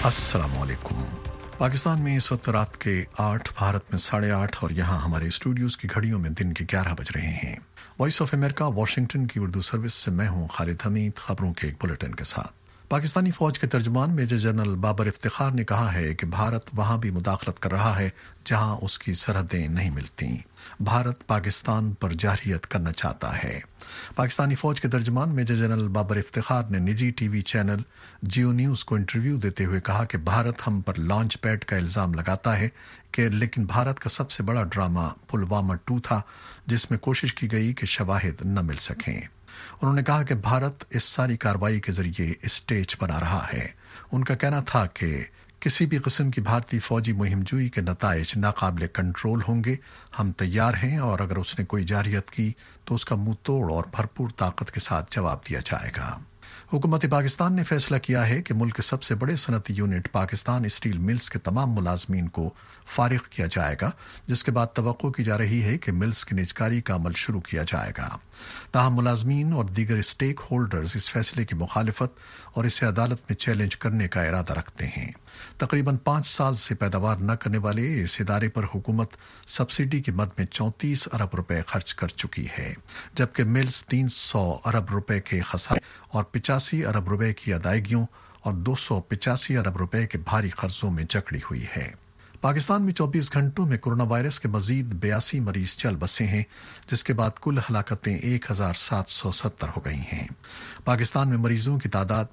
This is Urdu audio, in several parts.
अस्सलाम वालेकुम। पाकिस्तान में इस वक्त रात के 8, भारत में 8:30 और यहाँ हमारे स्टूडियोज़ की घड़ियों में दिन के 11 बज रहे हैं। वॉइस ऑफ अमेरिका वाशिंगटन की उर्दू सर्विस से मैं हूँ खालिद हमीद, खबरों के एक बुलेटिन के साथ। पाकिस्तानी फौज के तर्जमान मेजर जनरल बाबर इफ्तिखार ने कहा है कि भारत वहां भी मुदाखलत कर रहा है जहां उसकी सरहदें नहीं मिलती। भारत पाकिस्तान पर जारहियत करना चाहता है। पाकिस्तानी फौज के तर्जमान मेजर जनरल बाबर इफ्तिखार ने निजी टीवी चैनल जियो न्यूज़ को इंटरव्यू देते हुए कहा कि भारत हम पर लॉन्च पैड का इल्ज़ाम लगाता है लेकिन भारत का सबसे बड़ा ड्रामा पुलवामा 2 था, जिसमें कोशिश की गई कि शवाहिद न मिल सकें। उन्होंने कहा कि भारत इस सारी कार्रवाई के जरिए स्टेज बना रहा है। उनका कहना था कि किसी भी किस्म की भारतीय फौजी मुहिमजोई के नताइज नाकाबिले कंट्रोल होंगे। हम तैयार हैं और अगर उसने कोई जारहियत की तो उसका मुंह तोड़ और भरपूर ताकत के साथ जवाब दिया जाएगा। हुकूमत पाकिस्तान ने फैसला किया है कि मुल्क के सबसे बड़े सनती यूनिट पाकिस्तान स्टील मिल्स के तमाम मुलाजमीन को फारिग किया जाएगा, जिसके बाद तवक्को की जा रही है कि मिल्स की निजकारी का अमल शुरू किया जाएगा। ताहम मुलाजमीन और दीगर स्टेक होल्डर्स इस फैसले की मुखालिफत और इसे अदालत में चैलेंज करने का इरादा रखते हैं। तकरीबन 5 साल से पैदावार न करने वाले इस इदारे पर हुकूमत सब्सिडी की मद में 34 अरब रुपए खर्च कर चुकी है, जबकि मिल्स 300 अरब रुपए के खसारे और 85 अरब रुपए की अदायगियों और 285 अरब रुपए के भारी कर्जों में जकड़ी हुई है। पाकिस्तान में 24 घंटों में कोरोना वायरस के मजीद 82 मरीज चल बसे हैं, जिसके बाद कुल हलाकतें 1770 हो गई हैं। पाकिस्तान में मरीजों की तादाद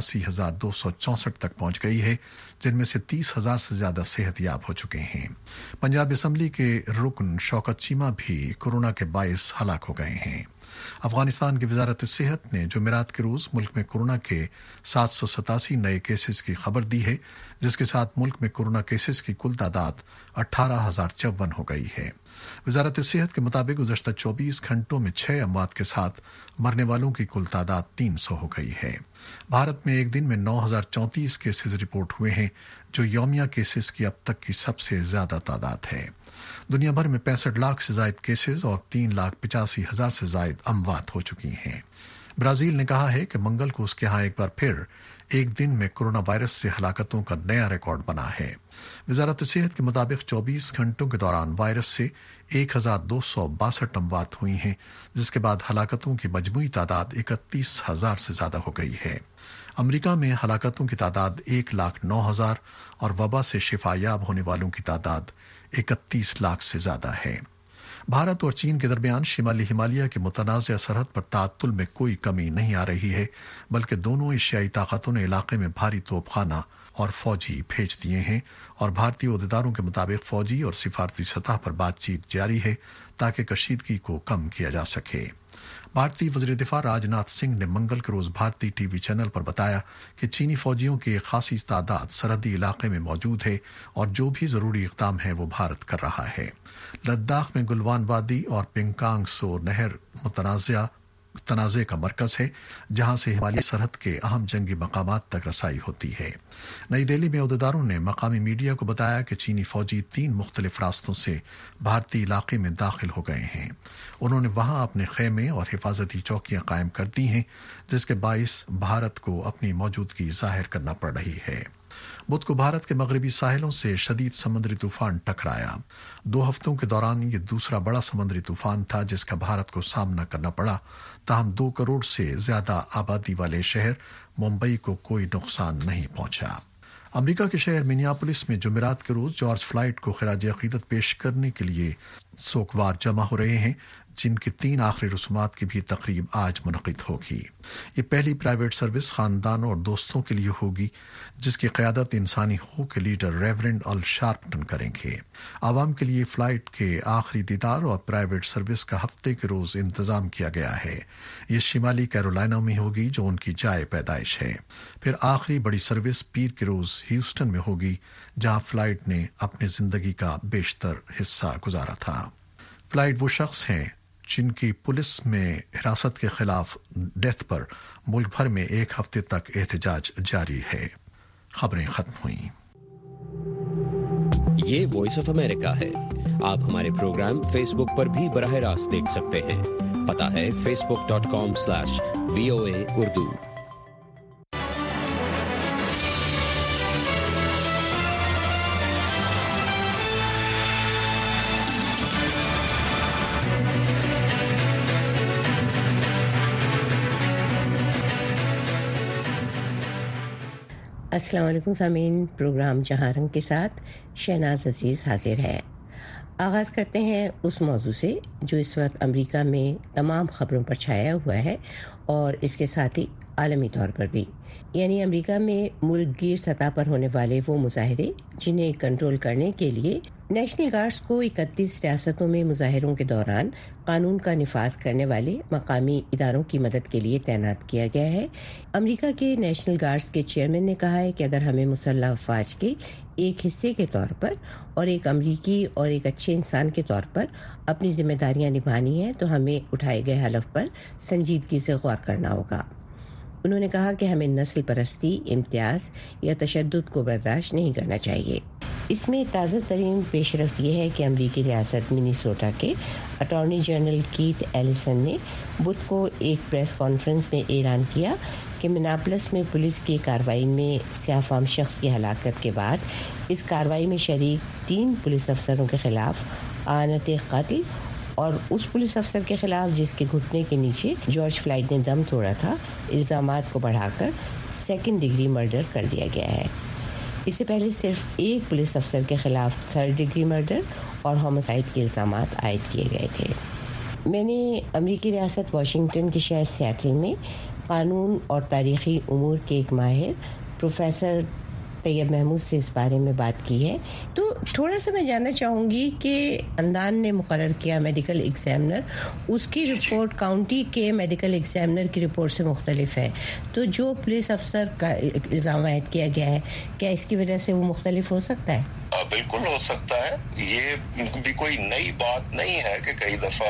85,264 तक पहुंच गई है, जिनमें से 30,000 से ज्यादा सेहतयाब हो चुके हैं। पंजाब असम्बली के रुकन शौकत चीमा भी कोरोना के बायस हलाक हो गए हैं। अफगानिस्तान की वजारत सेहत ने जुमेरात के रोज मुल्क में कोरोना के 787 नए केसेस की खबर दी है, जिसके साथ मुल्क में कोरोना केसेस की कुल तादाद 18,054 हो गई है। वजारत सेहत के मुताबिक गुज़श्ता 24 घंटों में 6 अमवात के साथ मरने वालों की कुल तादाद 300 हो गई है। भारत में एक दिन में 9,034 केसेस रिपोर्ट हुए हैं, जो यौमिया केसेस की अब तक की सबसे ज्यादा तादाद है। दुनिया भर में 65 लाख से जायद केसेस और 3,85,000 से जायद अमवात हो चुकी हैं। ब्राजील ने कहा है कि मंगल को उसके यहाँ एक बार फिर एक दिन में कोरोना वायरस से हलाकतों का नया रिकॉर्ड बना है। वजारत सेहत के मुताबिक 24 घंटों के दौरान वायरस से 1,262 अमवात हुई हैं, जिसके बाद हलाकतों की मजमूई तादाद 31,000 से ज्यादा हो गई है। अमेरिका में हलाकतों की तादाद 1,09,000 और वबा से शिफायाब होने वालों की तादाद 31 लाख से ज्यादा है। भारत और चीन के दरमियान शिमाली हिमालय की मुतनाज़ सरहद पर तातुल में कोई कमी नहीं आ रही है, बल्कि दोनों एशियाई ताकतों ने इलाके में भारी तोपखाना और फौजी भेज दिए हैं और भारतीय ओहदेदारों के मुताबिक फौजी और सिफारती सतह पर बातचीत जारी है ताकि कशीदगी को कम किया जा सके। भारतीय वज़ीर दिफा राजनाथ सिंह ने मंगल के रोज भारतीय टीवी चैनल पर बताया कि चीनी फौजियों की एक खासी तादाद सरहदी इलाके में मौजूद है और जो भी जरूरी इक़दाम है वो भारत कर रहा है। लद्दाख में गुलवान वादी और पिंकांग सो नहर तनाज़े का मरकज है, जहां से हिमालयी सरहद के अहम जंगी मकामात तक रसाई होती है। नई दिल्ली में ओहदेदारों ने मकामी मीडिया को बताया कि चीनी फौजी 3 मुख्तलिफ रास्तों से भारतीय इलाके में दाखिल हो गए हैं। उन्होंने वहां अपने खेमे और हिफाजती चौकियां कायम कर दी हैं, जिसके बाइस भारत को अपनी मौजूदगी जाहिर करना पड़ रही है। बुध को भारत के मगरबी साहिलों से शदीद समुद्री तूफान टकराया। 2 हफ्तों के दौरान ये दूसरा बड़ा समुद्री तूफान था जिसका भारत को सामना करना पड़ा। ताहम 2 करोड़ से ज्यादा आबादी वाले शहर मुंबई को कोई नुकसान नहीं पहुंचा। अमेरिका के शहर मिनियापोलिस में जुमेरात के रोज जॉर्ज फ्लॉयड को खिराज अकीदत पेश करने के लिए सोकवार जमा हो रहे हैं, जिनकी 3 आखिरी रस्मात की भी तकरीब आज मुनक़िद होगी। ये पहली प्राइवेट सर्विस खानदानों और दोस्तों के लिए होगी, जिसकी क़यादत इंसानी हकूक़ के लीडर रेवरेंड अल शार्पटन करेंगे। आवाम के लिए फ्लाइट के आखिरी दीदार और प्राइवेट सर्विस का हफ्ते के रोज इंतजाम किया गया है। ये शिमाली कैरोलिना में होगी, जो उनकी जाए पैदाइश है। फिर आखिरी बड़ी सर्विस पीर के रोज ह्यूस्टन में होगी, जहां फ्लाइट ने अपनी जिंदगी का बेशतर हिस्सा गुजारा था। फ्लाइट वो शख्स हैं जिनकी पुलिस में हिरासत के खिलाफ डेथ पर मुल्क भर में 1 हफ्ते तक एहतजाज जारी है। खबरें खत्म हुई। ये वॉइस ऑफ अमेरिका है। आप हमारे प्रोग्राम फेसबुक पर भी बराह रास्त देख सकते हैं। पता है facebook.com/VOA Urdu। السلام علیکم سامعین، پروگرام جہاں رنگ کے ساتھ شہناز عزیز حاضر ہے۔ آغاز کرتے ہیں اس موضوع سے جو اس وقت امریکہ میں تمام خبروں پر چھایا ہوا ہے اور اس کے ساتھ ہی عالمی طور پر بھی، یعنی امریکہ میں ملک گیر سطح پر ہونے والے وہ مظاہرے جنہیں کنٹرول کرنے کے لیے نیشنل گارڈز کو 31 ریاستوں میں مظاہروں کے دوران قانون کا نفاذ کرنے والے مقامی اداروں کی مدد کے لیے تعینات کیا گیا ہے۔ امریکہ کے نیشنل گارڈز کے چیئرمین نے کہا ہے کہ اگر ہمیں مسلح افواج کے ایک حصے کے طور پر اور ایک امریکی اور ایک اچھے انسان کے طور پر اپنی ذمہ داریاں نبھانی ہیں تو ہمیں اٹھائے گئے حلف پر سنجیدگی سے غور کرنا ہوگا۔ انہوں نے کہا کہ ہمیں نسل پرستی، امتیاز یا تشدد کو برداشت نہیں کرنا چاہیے۔ اس میں تازہ ترین پیش رفت یہ ہے کہ امریکی ریاست منیسوٹا کے اٹارنی جنرل کیتھ ایلیسن نے بدھ کو ایک پریس کانفرنس میں اعلان کیا کہ مناپلس میں پولیس کی کارروائی میں سیاہ فام شخص کی ہلاکت کے بعد اس کارروائی میں شریک 3 پولیس افسروں کے خلاف اعانت قتل اور اس پولیس افسر کے خلاف جس کے گھٹنے کے نیچے جارج فلائیڈ نے دم توڑا تھا الزامات کو بڑھا کر 2nd ڈگری مرڈر کر دیا گیا ہے۔ اس سے پہلے صرف ایک پولیس افسر کے خلاف 3rd ڈگری مرڈر اور ہومسائیڈ کے الزامات عائد کیے گئے تھے۔ میں نے امریکی ریاست واشنگٹن کے شہر سیاتل میں قانون اور تاریخی امور کے ایک ماہر پروفیسر طیب محمود سے اس بارے میں بات کی ہے، تو تھوڑا سا میں جاننا چاہوں گی کہ اندان نے مقرر کیا میڈیکل ایگزامنر، اس کی رپورٹ کاؤنٹی کے میڈیکل ایگزامنر کی رپورٹ سے مختلف ہے، تو جو پولیس افسر کا الزام عائد کیا گیا ہے کیا اس کی وجہ سے وہ مختلف ہو سکتا ہے؟ بالکل ہو سکتا ہے۔ یہ بھی کوئی نئی بات نہیں ہے کہ کئی دفعہ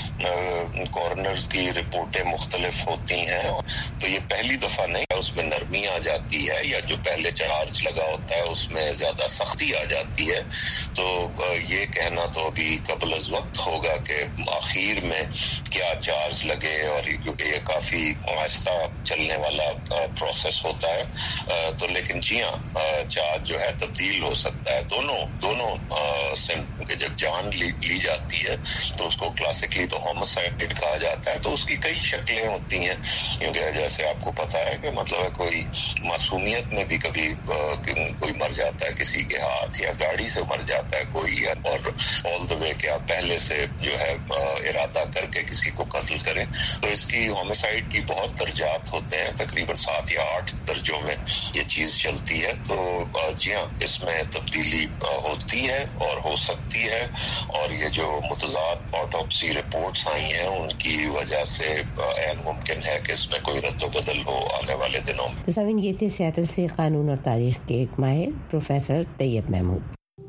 کورنرز کی رپورٹیں مختلف ہوتی ہیں، تو یہ پہلی دفعہ نہیں ہے۔ اس میں نرمی آ جاتی ہے یا جو پہلے چارج لگا ہوتا ہے اس میں زیادہ سختی آ جاتی ہے، تو یہ کہنا تو ابھی قبل از وقت ہوگا کہ آخر میں کیا چارج لگے، اور کیونکہ یہ کافی آہستہ چلنے والا پروسیس ہوتا ہے، تو لیکن جی ہاں، چارج جو ہے تبدیل ہو سکتا ہے۔ دونوں کہ جب جان لی جاتی ہے تو اس کو کلاسیکلی تو ہومسائیڈ کہا جاتا ہے، تو اس کی کئی شکلیں ہوتی ہیں، کیونکہ جیسے آپ کو پتا ہے کہ مطلب کوئی معصومیت میں بھی کبھی کوئی مر جاتا ہے کسی کے ہاتھ، یا گاڑی سے مر جاتا ہے کوئی، اور آل دا وے کہ آپ پہلے سے جو ہے ارادہ کر کے کسی کو قتل کریں، تو اس کی ہومسائیڈ کی بہت درجات ہوتے ہیں، تقریباً 7 یا 8 درجوں میں یہ چیز چلتی ہے۔ تو جی ہاں، اس میں تبدیلی ہوتی ہے اور ہو سکتی ہے، اور یہ جو متضاد آٹوپسی رپورٹس آئی ہیں ان کی وجہ سے عین ممکن ہے کہ اس میں کوئی رد و بدل ہو آنے والے دنوں میں۔ تو سامعین، یہ تھے سیاتل سے قانون اور تاریخ کے ایک ماہر پروفیسر طیب محمود۔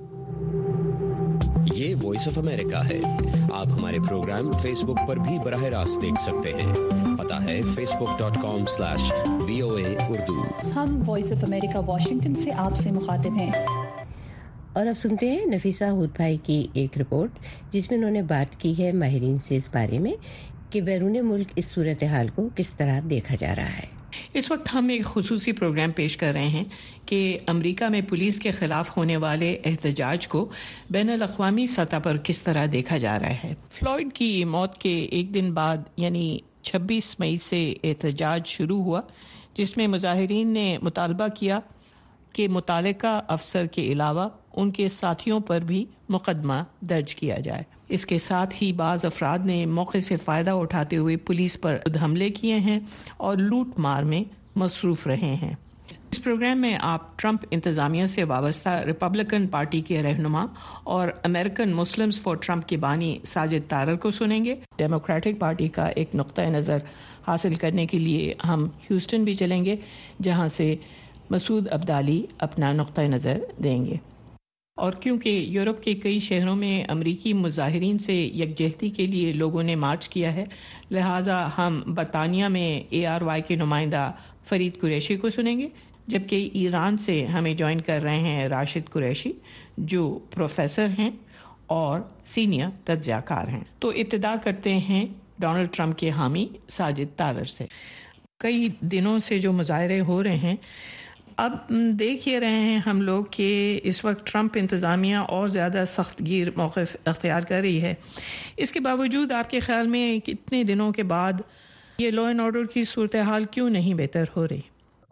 یہ وائس آف امریکہ ہے۔ آپ ہمارے پروگرام فیس بک پر بھی براہ راست دیکھ سکتے ہیں۔ پتہ ہے facebook.com/VOA اردو۔ ہم وائس آف امریکہ واشنگٹن سے آپ سے مخاطب ہیں۔ اور اب سنتے ہیں نفیسہ ہود بھائی کی ایک رپورٹ جس میں انہوں نے بات کی ہے ماہرین سے اس بارے میں کہ بیرون ملک اس صورتحال کو کس طرح دیکھا جا رہا ہے۔ اس وقت ہم ایک خصوصی پروگرام پیش کر رہے ہیں کہ امریکہ میں پولیس کے خلاف ہونے والے احتجاج کو بین الاقوامی سطح پر کس طرح دیکھا جا رہا ہے۔ فلوئڈ کی موت کے ایک دن بعد یعنی 26 مئی سے احتجاج شروع ہوا، جس میں مظاہرین نے مطالبہ کیا کہ متعلقہ افسر کے علاوہ ان کے ساتھیوں پر بھی مقدمہ درج کیا جائے۔ اس کے ساتھ ہی بعض افراد نے موقع سے فائدہ اٹھاتے ہوئے پولیس پر حملے کیے ہیں اور لوٹ مار میں مصروف رہے ہیں۔ اس پروگرام میں آپ ٹرمپ انتظامیہ سے وابستہ ریپبلکن پارٹی کے رہنما اور امریکن مسلمز فار ٹرمپ کے بانی ساجد طارر کو سنیں گے۔ ڈیموکریٹک پارٹی کا ایک نقطہ نظر حاصل کرنے کے لیے ہم ہیوسٹن بھی چلیں گے، جہاں سے مسعود عبدالی اپنا نقطہ نظر دیں گے۔ اور کیونکہ یورپ کے کئی شہروں میں امریکی مظاہرین سے یکجہتی کے لیے لوگوں نے مارچ کیا ہے، لہٰذا ہم برطانیہ میں ARY کے نمائندہ فرید قریشی کو سنیں گے، جبکہ ایران سے ہمیں جوائن کر رہے ہیں راشد قریشی جو پروفیسر ہیں اور سینئر تجزیہ کار ہیں۔ تو ابتدا کرتے ہیں ڈونلڈ ٹرمپ کے حامی ساجد طارر سے۔ کئی دنوں سے جو مظاہرے ہو رہے ہیں، اب دیکھ یہ رہے ہیں ہم لوگ کہ اس وقت ٹرمپ انتظامیہ اور زیادہ سخت گیر موقف اختیار کر رہی ہے۔ اس کے باوجود آپ کے خیال میں کتنے دنوں کے بعد یہ لا اینڈ آرڈر کی صورتحال کیوں نہیں بہتر ہو رہی؟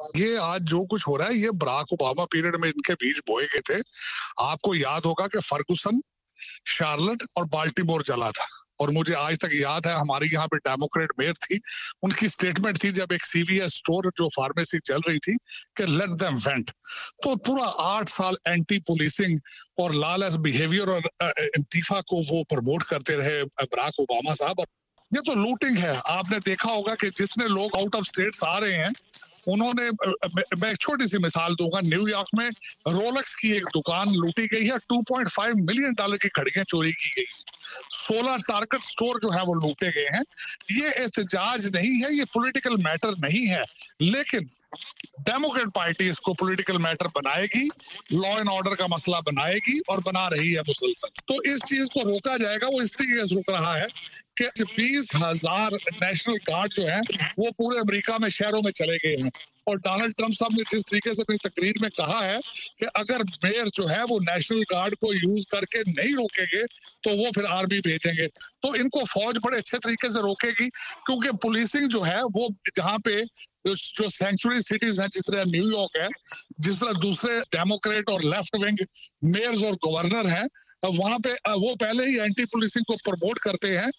یہ آج جو کچھ ہو رہا ہے یہ براک اوباما پیریڈ میں ان کے بیچ بوئے گئے تھے. آپ کو یاد ہوگا کہ فرگوسن, شارلٹ اور بالٹیمور جلا تھا, اور مجھے آج تک یاد ہے ہماری یہاں پہ ڈیموکریٹ میئر تھی, ان کی سٹیٹمنٹ تھی جب ایک سی وی ایس اسٹور جو فارمیسی چل رہی تھی کہ لیٹ دیم وینٹ. تو پورا 8 سال اینٹی پولیسنگ اور لالیس بیہیویئر اور انتفا کو وہ پروموٹ کرتے رہے براک اوباما صاحب. یہ تو لوٹنگ ہے. آپ نے دیکھا ہوگا کہ جتنے لوگ آؤٹ آف اسٹیٹس آ رہے ہیں انہوں نے, میں ایک چھوٹی سی مثال دوں گا, نیو یارک میں رولکس کی ایک دکان لوٹی گئی ہے, $2.5 ملین کی گھڑیاں چوری کی گئی, 16 ٹارگٹ سٹور جو ہے وہ لوٹے گئے ہیں. یہ احتجاج نہیں ہے, یہ پولیٹیکل میٹر نہیں ہے, لیکن ڈیموکریٹ پارٹی اس کو پولیٹیکل میٹر بنائے گی, لا اینڈ آرڈر کا مسئلہ بنائے گی اور بنا رہی ہے مسلسل. تو اس چیز کو روکا جائے گا. وہ اس طریقے سے رک رہا ہے کہ 20,000 نیشنل گارڈ جو ہیں وہ پورے امریکہ میں شہروں میں چلے گئے ہیں. اور ڈونلڈ ٹرمپ صاحب نے جس طریقے سے اپنی تقریر میں کہا ہے کہ اگر میئر جو ہے وہ نیشنل گارڈ کو یوز کر کے نہیں روکیں گے تو وہ پھر آرمی بھیجیں گے. تو ان کو فوج بڑے اچھے طریقے سے روکے گی, کیونکہ پولیسنگ جو ہے وہ جہاں پہ جو سینچوری سٹیز ہیں جس طرح نیو یارک ہے, جس طرح دوسرے ڈیموکریٹ اور لیفٹ ونگ میئرز اور گورنر ہیں, وہاں پہ وہ پہلے ہی اینٹی پولیسنگ کو پروموٹ کرتے ہیں.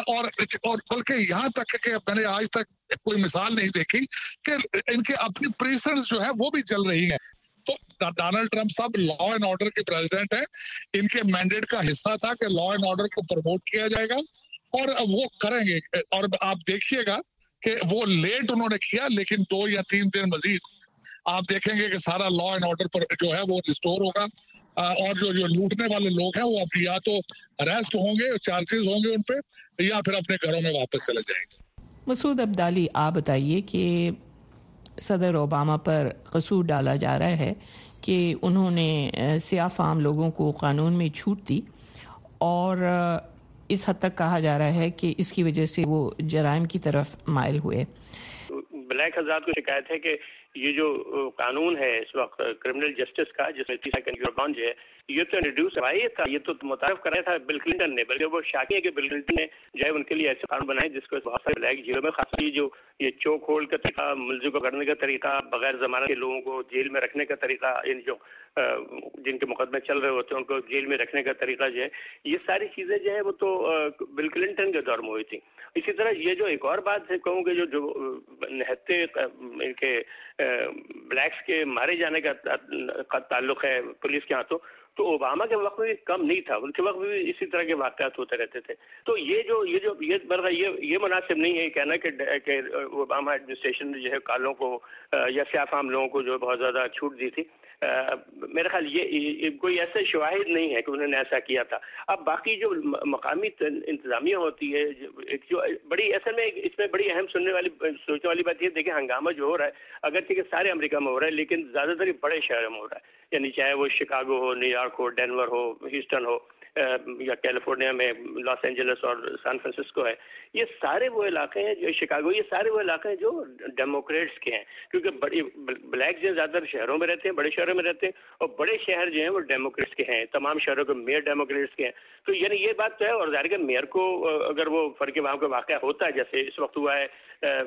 اور بلکہ یہاں تک کہ میں نے آج تک کوئی مثال نہیں دیکھی کہ ان کے اپنی پریسنٹس جو ہے وہ بھی چل رہی ہیں. تو ڈونلڈ ٹرمپ صاحب لا اینڈ آرڈر کے پریزیڈنٹ ہیں, ان کے مینڈیٹ کا حصہ تھا کہ لا اینڈ آرڈر کو پروموٹ کیا جائے گا اور وہ کریں گے. اور آپ دیکھیے گا کہ وہ لیٹ انہوں نے کیا, لیکن 2 یا 3 دن مزید آپ دیکھیں گے کہ سارا لا اینڈ آرڈر پر جو ہے وہ ریسٹور ہوگا. اور جو لوٹنے والے لوگ ہیں وہ اب یا تو اریسٹ ہوں گے, چارجز ہوں گے ان پہ, یا پھر اپنے گھروں میں واپس چلے جائیں گے. مسعود عبدالی, آپ بتائیے کہ صدر اوباما پر قصور ڈالا جا رہا ہے کہ انہوں نے سیاہ فام لوگوں کو قانون میں چھوٹ دی, اور اس حد تک کہا جا رہا ہے کہ اس کی وجہ سے وہ جرائم کی طرف مائل ہوئے. بلیک حضرات کو شکایت ہے کہ یہ جو قانون ہے اس وقت کرمنل جسٹس کا, جس میں 30 بانڈ جو ہے, یہ تو انٹروڈیوس کروایا تھا, یہ تو متعارف کرایا تھا بل کلنٹن نے, بلکہ وہ شاکی ہے کہ بل کلنٹن نے جو ہے ان کے لیے ایسے قانون بنائے جس کو بہت سارے بلیک جیلوں میں, خاص جو یہ چوک ہولڈ کا طریقہ, ملزم کو کرنے کا طریقہ, بغیر ضمانت کے لوگوں کو جیل میں رکھنے کا طریقہ, یعنی جو جن کے مقدمے چل رہے ہوتے ہیں ان کو جیل میں رکھنے کا طریقہ جو ہے, یہ ساری چیزیں جو ہے وہ تو بل کلنٹن کے دور میں ہوئی تھی. اسی طرح یہ جو ایک اور بات ہے کہوں کہ جو نہتے ان کے بلیکس کے مارے جانے کا تعلق ہے پولیس کے ہاتھوں, تو اوباما کے وقت میں بھی کم نہیں تھا, ان کے وقت میں بھی اسی طرح کے واقعات ہوتے رہتے تھے. تو یہ مناسب نہیں ہے کہنا کہ اوباما ایڈمنسٹریشن نے جو ہے کالوں کو یا سیاہ فام لوگوں کو جو بہت زیادہ چھوٹ دی تھی. میرا خیال یہ کوئی ایسا شواہد نہیں ہے کہ انہوں نے ایسا کیا تھا. اب باقی جو مقامی انتظامیہ ہوتی ہے, جو بڑی اصل میں اس میں بڑی اہم سوچنے والی بات یہ دیکھیں, ہنگامہ جو ہو رہا ہے اگرچہ کہ سارے امریکہ میں ہو رہا ہے, لیکن زیادہ تر بڑے شہروں میں ہو رہا ہے, یعنی چاہے وہ شکاگو ہو, نیو یارک ہو, ڈینور ہو, ہیوسٹن ہو, یا کیلیفورنیا میں لاس اینجلس اور سان فرانسسکو ہے. یہ سارے وہ علاقے ہیں جو شکاگو, یہ سارے وہ علاقے ہیں جو ڈیموکریٹس کے ہیں, کیونکہ بڑی بلیک جو زیادہ تر شہروں میں رہتے ہیں, بڑے شہروں میں رہتے ہیں, اور بڑے شہر جو ہیں وہ ڈیموکریٹس کے ہیں. تمام شہروں کے میئر ڈیموکریٹس کے ہیں. تو یعنی یہ بات تو ہے, اور ظاہر کہ میئر کو اگر وہ فرق وہاں کا واقعہ ہوتا ہے جیسے اس وقت ہوا ہے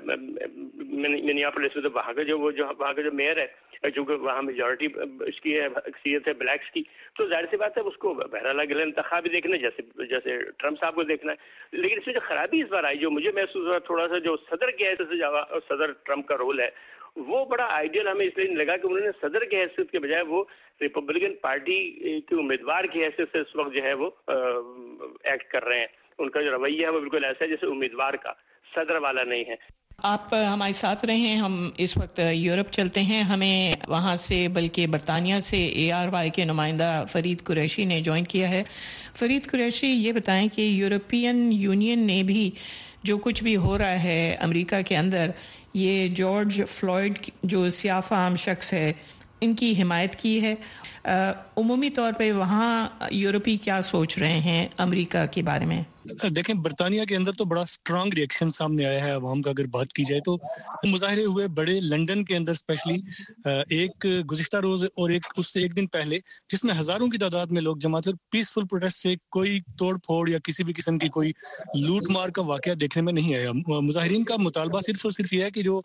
منیاپولس میں, تو وہاں کا جو میئر ہے, چونکہ وہاں میجورٹی اس کی اکثریت ہے بلیکس کی, تو ظاہر سی بات ہے اس کو بہرحال اگلے انتخاب بھی دیکھنا ہے جیسے ٹرمپ صاحب کو دیکھنا ہے. لیکن اس میں جو خرابی اس بار آئی, جو مجھے محسوس ہوا تھوڑا سا, جو صدر کی حیثیت سے صدر ٹرمپ کا رول ہے وہ بڑا آئیڈیل ہمیں اس لیے نہیں لگا کہ انہوں نے صدر کی حیثیت کے بجائے وہ ریپبلکن پارٹی کے امیدوار کی حیثیت سے اس وقت جو ہے وہ ایکٹ کر رہے ہیں. ان کا جو رویہ ہے وہ بالکل ایسا ہے جیسے امیدوار کا, صدر والا نہیں ہے. آپ ہمارے ساتھ رہے ہیں. ہم اس وقت یورپ چلتے ہیں. ہمیں وہاں سے بلکہ برطانیہ سے ARY کے نمائندہ فرید قریشی نے جوائن کیا ہے. فرید قریشی, یہ بتائیں کہ یورپین یونین نے بھی جو کچھ بھی ہو رہا ہے امریکہ کے اندر, یہ جارج فلوئڈ جو سیاہ فام شخص ہے, ان کی حمایت کی ہے. عمومی طور پہ وہاں یورپی کیا سوچ رہے ہیں امریکہ کے بارے میں؟ دیکھیں, برطانیہ کے اندر تو بڑا سٹرانگ ریئیکشن سامنے آیا ہے عوام کا. اگر بات کی جائے تو مظاہرے ہوئے بڑے, لندن کے اندر اسپیشلی ایک گزشتہ روز اور اس سے ایک دن پہلے, جس میں ہزاروں کی تعداد میں لوگ جمع تھے. پیسفل پروٹیسٹ سے کوئی توڑ پھوڑ یا کسی بھی قسم کی کوئی لوٹ مار کا واقعہ دیکھنے میں نہیں آیا. مظاہرین کا مطالبہ صرف اور صرف یہ ہے کہ جو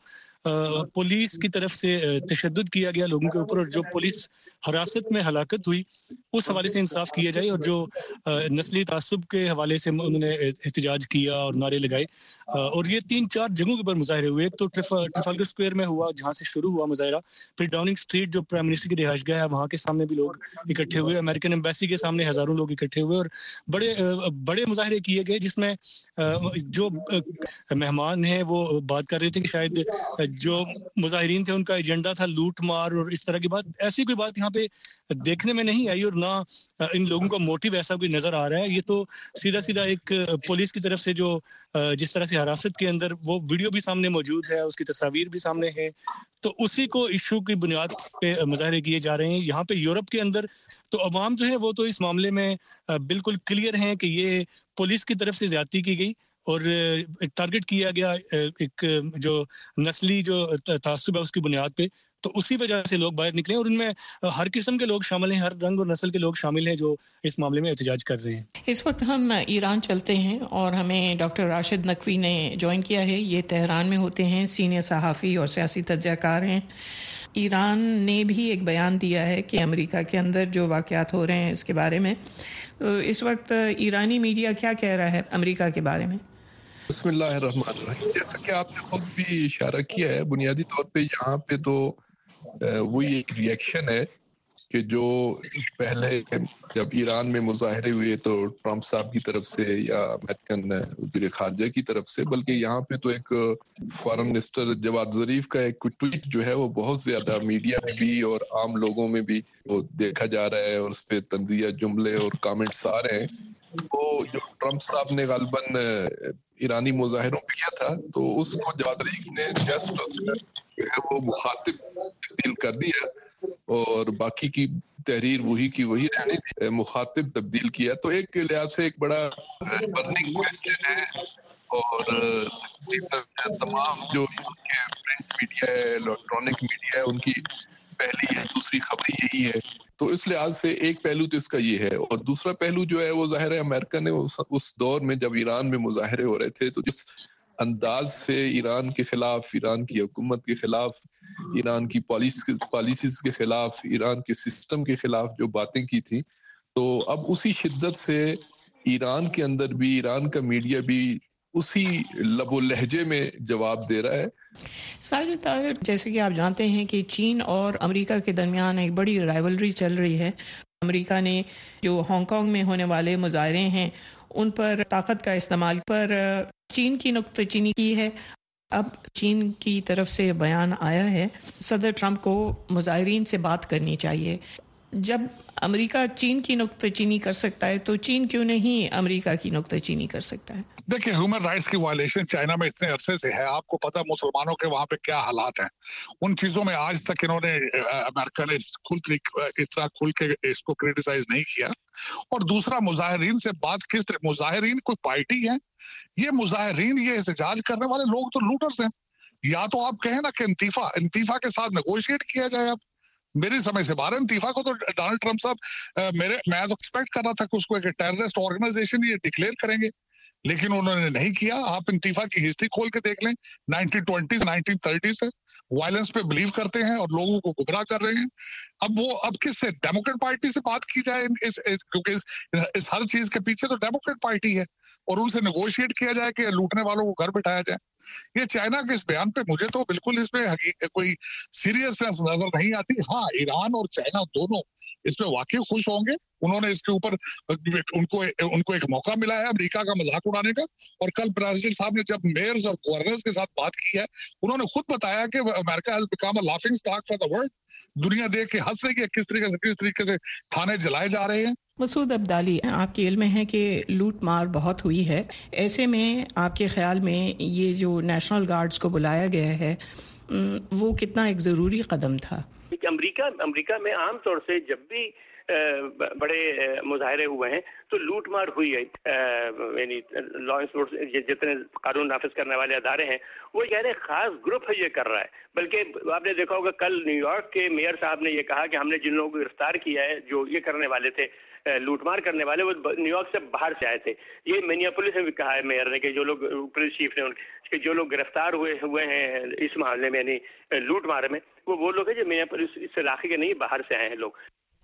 पुलिस की तरफ से तशद्दुद किया गया लोगों के ऊपर, और जो पुलिस हिरासत में हलाकत हुई उस हवाले से इंसाफ किया जाए, और जो नस्ली तासुब के हवाले से उन्होंने एहतजाज किया और नारे लगाए। और ये 3-4 जगहों के ऊपर मुजाहरे हुए। एक तो ट्रफालगर स्क्वायर में हुआ, जहाँ से शुरू हुआ मुजाहरा, फिर डाउनिंग स्ट्रीट जो प्राइम मिनिस्टर की रिहाइशगाह है वहाँ के सामने भी लोग इकट्ठे हुए, अमेरिकन एम्बेसी के सामने हज़ारों लोग इकट्ठे हुए, और बड़े मुजाहरे किए गए, जिसमें जो मेहमान हैं वो बात कर रहे थे कि शायद जो मुजाहिरीन थे उनका एजेंडा था लूट मार और इस तरह की बात। ऐसी कोई बात यहाँ पे देखने में नहीं आई, और ना इन लोगों का मोटिव ऐसा कोई नजर आ रहा है। ये तो सीधा एक पुलिस की तरफ से जो जिस तरह से हिरासत के अंदर, वो वीडियो भी सामने मौजूद है, उसकी तस्वीर भी सामने है, तो उसी को इशू की बुनियाद पे मुजाहरे किए जा रहे हैं। यहाँ पे यूरोप के अंदर तो अवाम जो है वो तो इस मामले में बिल्कुल क्लियर हैं कि ये पुलिस की तरफ से ज्यादती की गई और टारगेट किया गया एक जो नस्ली जो तासुब है उसकी बुनियाद पे, तो उसी वजह से लोग बाहर निकले, और उनमें हर किस्म के लोग शामिल हैं, हर रंग और नस्ल के लोग शामिल हैं जो इस मामले में एहतजाज कर रहे हैं। इस वक्त हम ईरान चलते हैं और हमें डॉक्टर राशिद नकवी ने ज्वाइन किया है। ये तेहरान में होते हैं, सीनियर सहाफ़ी और सियासी तज्ज़ियाकार हैं। ईरान ने भी एक बयान दिया है कि अमेरिका के अंदर जो वाक़यात हो रहे हैं इसके बारे में। इस वक्त ईरानी मीडिया क्या कह रहा है अमेरिका के बारे में? बिस्मिल्लाहिर्रहमानिर्रहीम। जैसा कि आपने खुद भी इशारा किया है, बुनियादी तौर पे यहाँ पे तो वही एक रिएक्शन है कि जो पहले जब ईरान में मुजाहरे हुए तो ट्रंप साहब की तरफ से या अमेरिकन वज़ीर ख़ारजा की तरफ से, बल्कि यहाँ पे तो एक फॉरेन मिनिस्टर जवाद ज़रीफ का एक ट्वीट जो है वो बहुत ज़्यादा मीडिया में भी और आम लोगों में भी वो देखा जा रहा है, और उस पर तंज़िया जुमले और कमेंट्स आ रहे हैं। तो जो ट्रंप साहब ने गालिबन ईरानी मुजाहिरों पे किया था, तो उसको जवाद ज़रीफ ने जस्ट जो है वो मुखातिब तब्दील कर दिया और बाकी की तहरीर वही की वही रहने दी, मुखातिब तब्दील किया। तो एक लिहाज से एक बड़ा बर्निंग क्वेश्चन है, और तमाम जो प्रिंट मीडिया है, इलेक्ट्रॉनिक मीडिया है, उनकी पहली या दूसरी खबर यही है। तो इस लिहाज से एक पहलू तो इसका ये है, और दूसरा पहलू जो है वो जाहिर है अमेरिका ने उस दौर में जब ईरान में मुजाहरे हो रहे थे, तो जिस अंदाज से ईरान के खिलाफ, ईरान की हुकूमत के खिलाफ, ईरान की पॉलिसीज के खिलाफ, ईरान के सिस्टम के खिलाफ जो बातें की थी, तो अब उसी शिद्दत से ईरान के अंदर भी ईरान का मीडिया भी उसी लबो लहजे में जवाब दे रहा है। साजिद ताहिर, जैसे कि आप जानते हैं कि चीन और अमेरिका के दरमियान एक बड़ी राइवलरी चल रही है। अमेरिका ने जो हांगकांग में होने वाले मुजाहरे हैं उन पर ताकत का इस्तेमाल पर चीन की नुक्ताचीनी की है। अब चीन की तरफ से बयान आया है सदर ट्रंप को मुजाहिरीन से बात करनी चाहिए। जब अमेरिका चीन की नुक्ताचीनी कर सकता है तो चीन क्यों नहीं अमेरिका की नुक्ताचीनी कर सकता है? देखिए, ह्यूमन राइट्स की वायलेशन चाइना में इतने अरसे से है, आपको पता है मुसलमानों के वहां पे क्या हालात हैं। उन चीजों में आज तक इन्होंने अमेरिका ने इस तरह खुल के इसको क्रिटिसाइज नहीं किया। और दूसरा, मुजाहिरीन से बात किस तरह, मुजाहिरीन कोई पार्टी है? ये मुजाहिरीन, ये एहतजाज करने वाले लोग तो लूटर्स हैं। या तो आप कहें ना कि इंतीफा के साथ नेगोशिएट किया जाए। अब मेरी समझ से बाहर इंतीफा को तो डोनाल्ड ट्रंप साहब मैं तो एक्सपेक्ट कर रहा था कि उसको एक टेररिस्ट ऑर्गेनाइजेशन ये डिक्लेयर करेंगे, लेकिन उन्होंने नहीं किया। आप इंतीफा की हिस्ट्री खोल के देख लें, 1920s 1930s से वायलेंस पे बिलीव करते हैं और लोगों को गुमराह कर रहे हैं। अब किससे, डेमोक्रेट पार्टी से बात की जाए क्योंकि इस हर चीज के पीछे तो डेमोक्रेट पार्टी है, और उनसे नेगोशिएट किया जाए कि लूटने वालों को घर बिठाया जाए। ये चाइना के इस बयान पे मुझे तो बिल्कुल इसमें कोई सीरियसनेस नजर नहीं आती। हाँ, ईरान और चाइना दोनों इसमें वाकई खुश होंगे। उन्होंने इसके ऊपर उनको एक मौका मिला है अमेरिका का मजाक उड़ाने का। और कल प्रेसिडेंट साहब ने जब मेयर्स और गवर्नर्स के साथ बात की है, उन्होंने खुद बताया कि America has become a laughing stock for the world. दुनिया देख के हंस रही है किस तरीके से थाने जलाए जा रहे हैं। मसूद अब्दाली, आपके इल्म में है कि लूट मार बहुत हुई है, ऐसे में आपके ख्याल में ये जो नेशनल गार्ड्स को बुलाया गया है वो कितना एक ज़रूरी कदम था? अमेरिका में आमतौर से जब भी بڑے مظاہرے ہوئے ہیں تو لوٹ مار ہوئی ہے. یعنی لا انفورسمنٹ جتنے قانون نافذ کرنے والے ادارے ہیں وہ کہہ رہے ہیں خاص گروپ ہے یہ کر رہا ہے. بلکہ آپ نے دیکھا ہوگا کل نیو یارک کے میئر صاحب نے یہ کہا کہ ہم نے جن لوگوں کو گرفتار کیا ہے جو یہ کرنے والے تھے لوٹ مار کرنے والے وہ نیو یارک سے باہر سے آئے تھے. یہ منیاپولس میں بھی کہا ہے میئر نے کہ جو لوگ پولیس چیف نے کہ جو لوگ گرفتار ہوئے ہیں اس معاملے میں یعنی لوٹ مار میں وہ لوگ ہیں جو منیاپولس اس علاقے کے نہیں باہر سے آئے ہیں لوگ.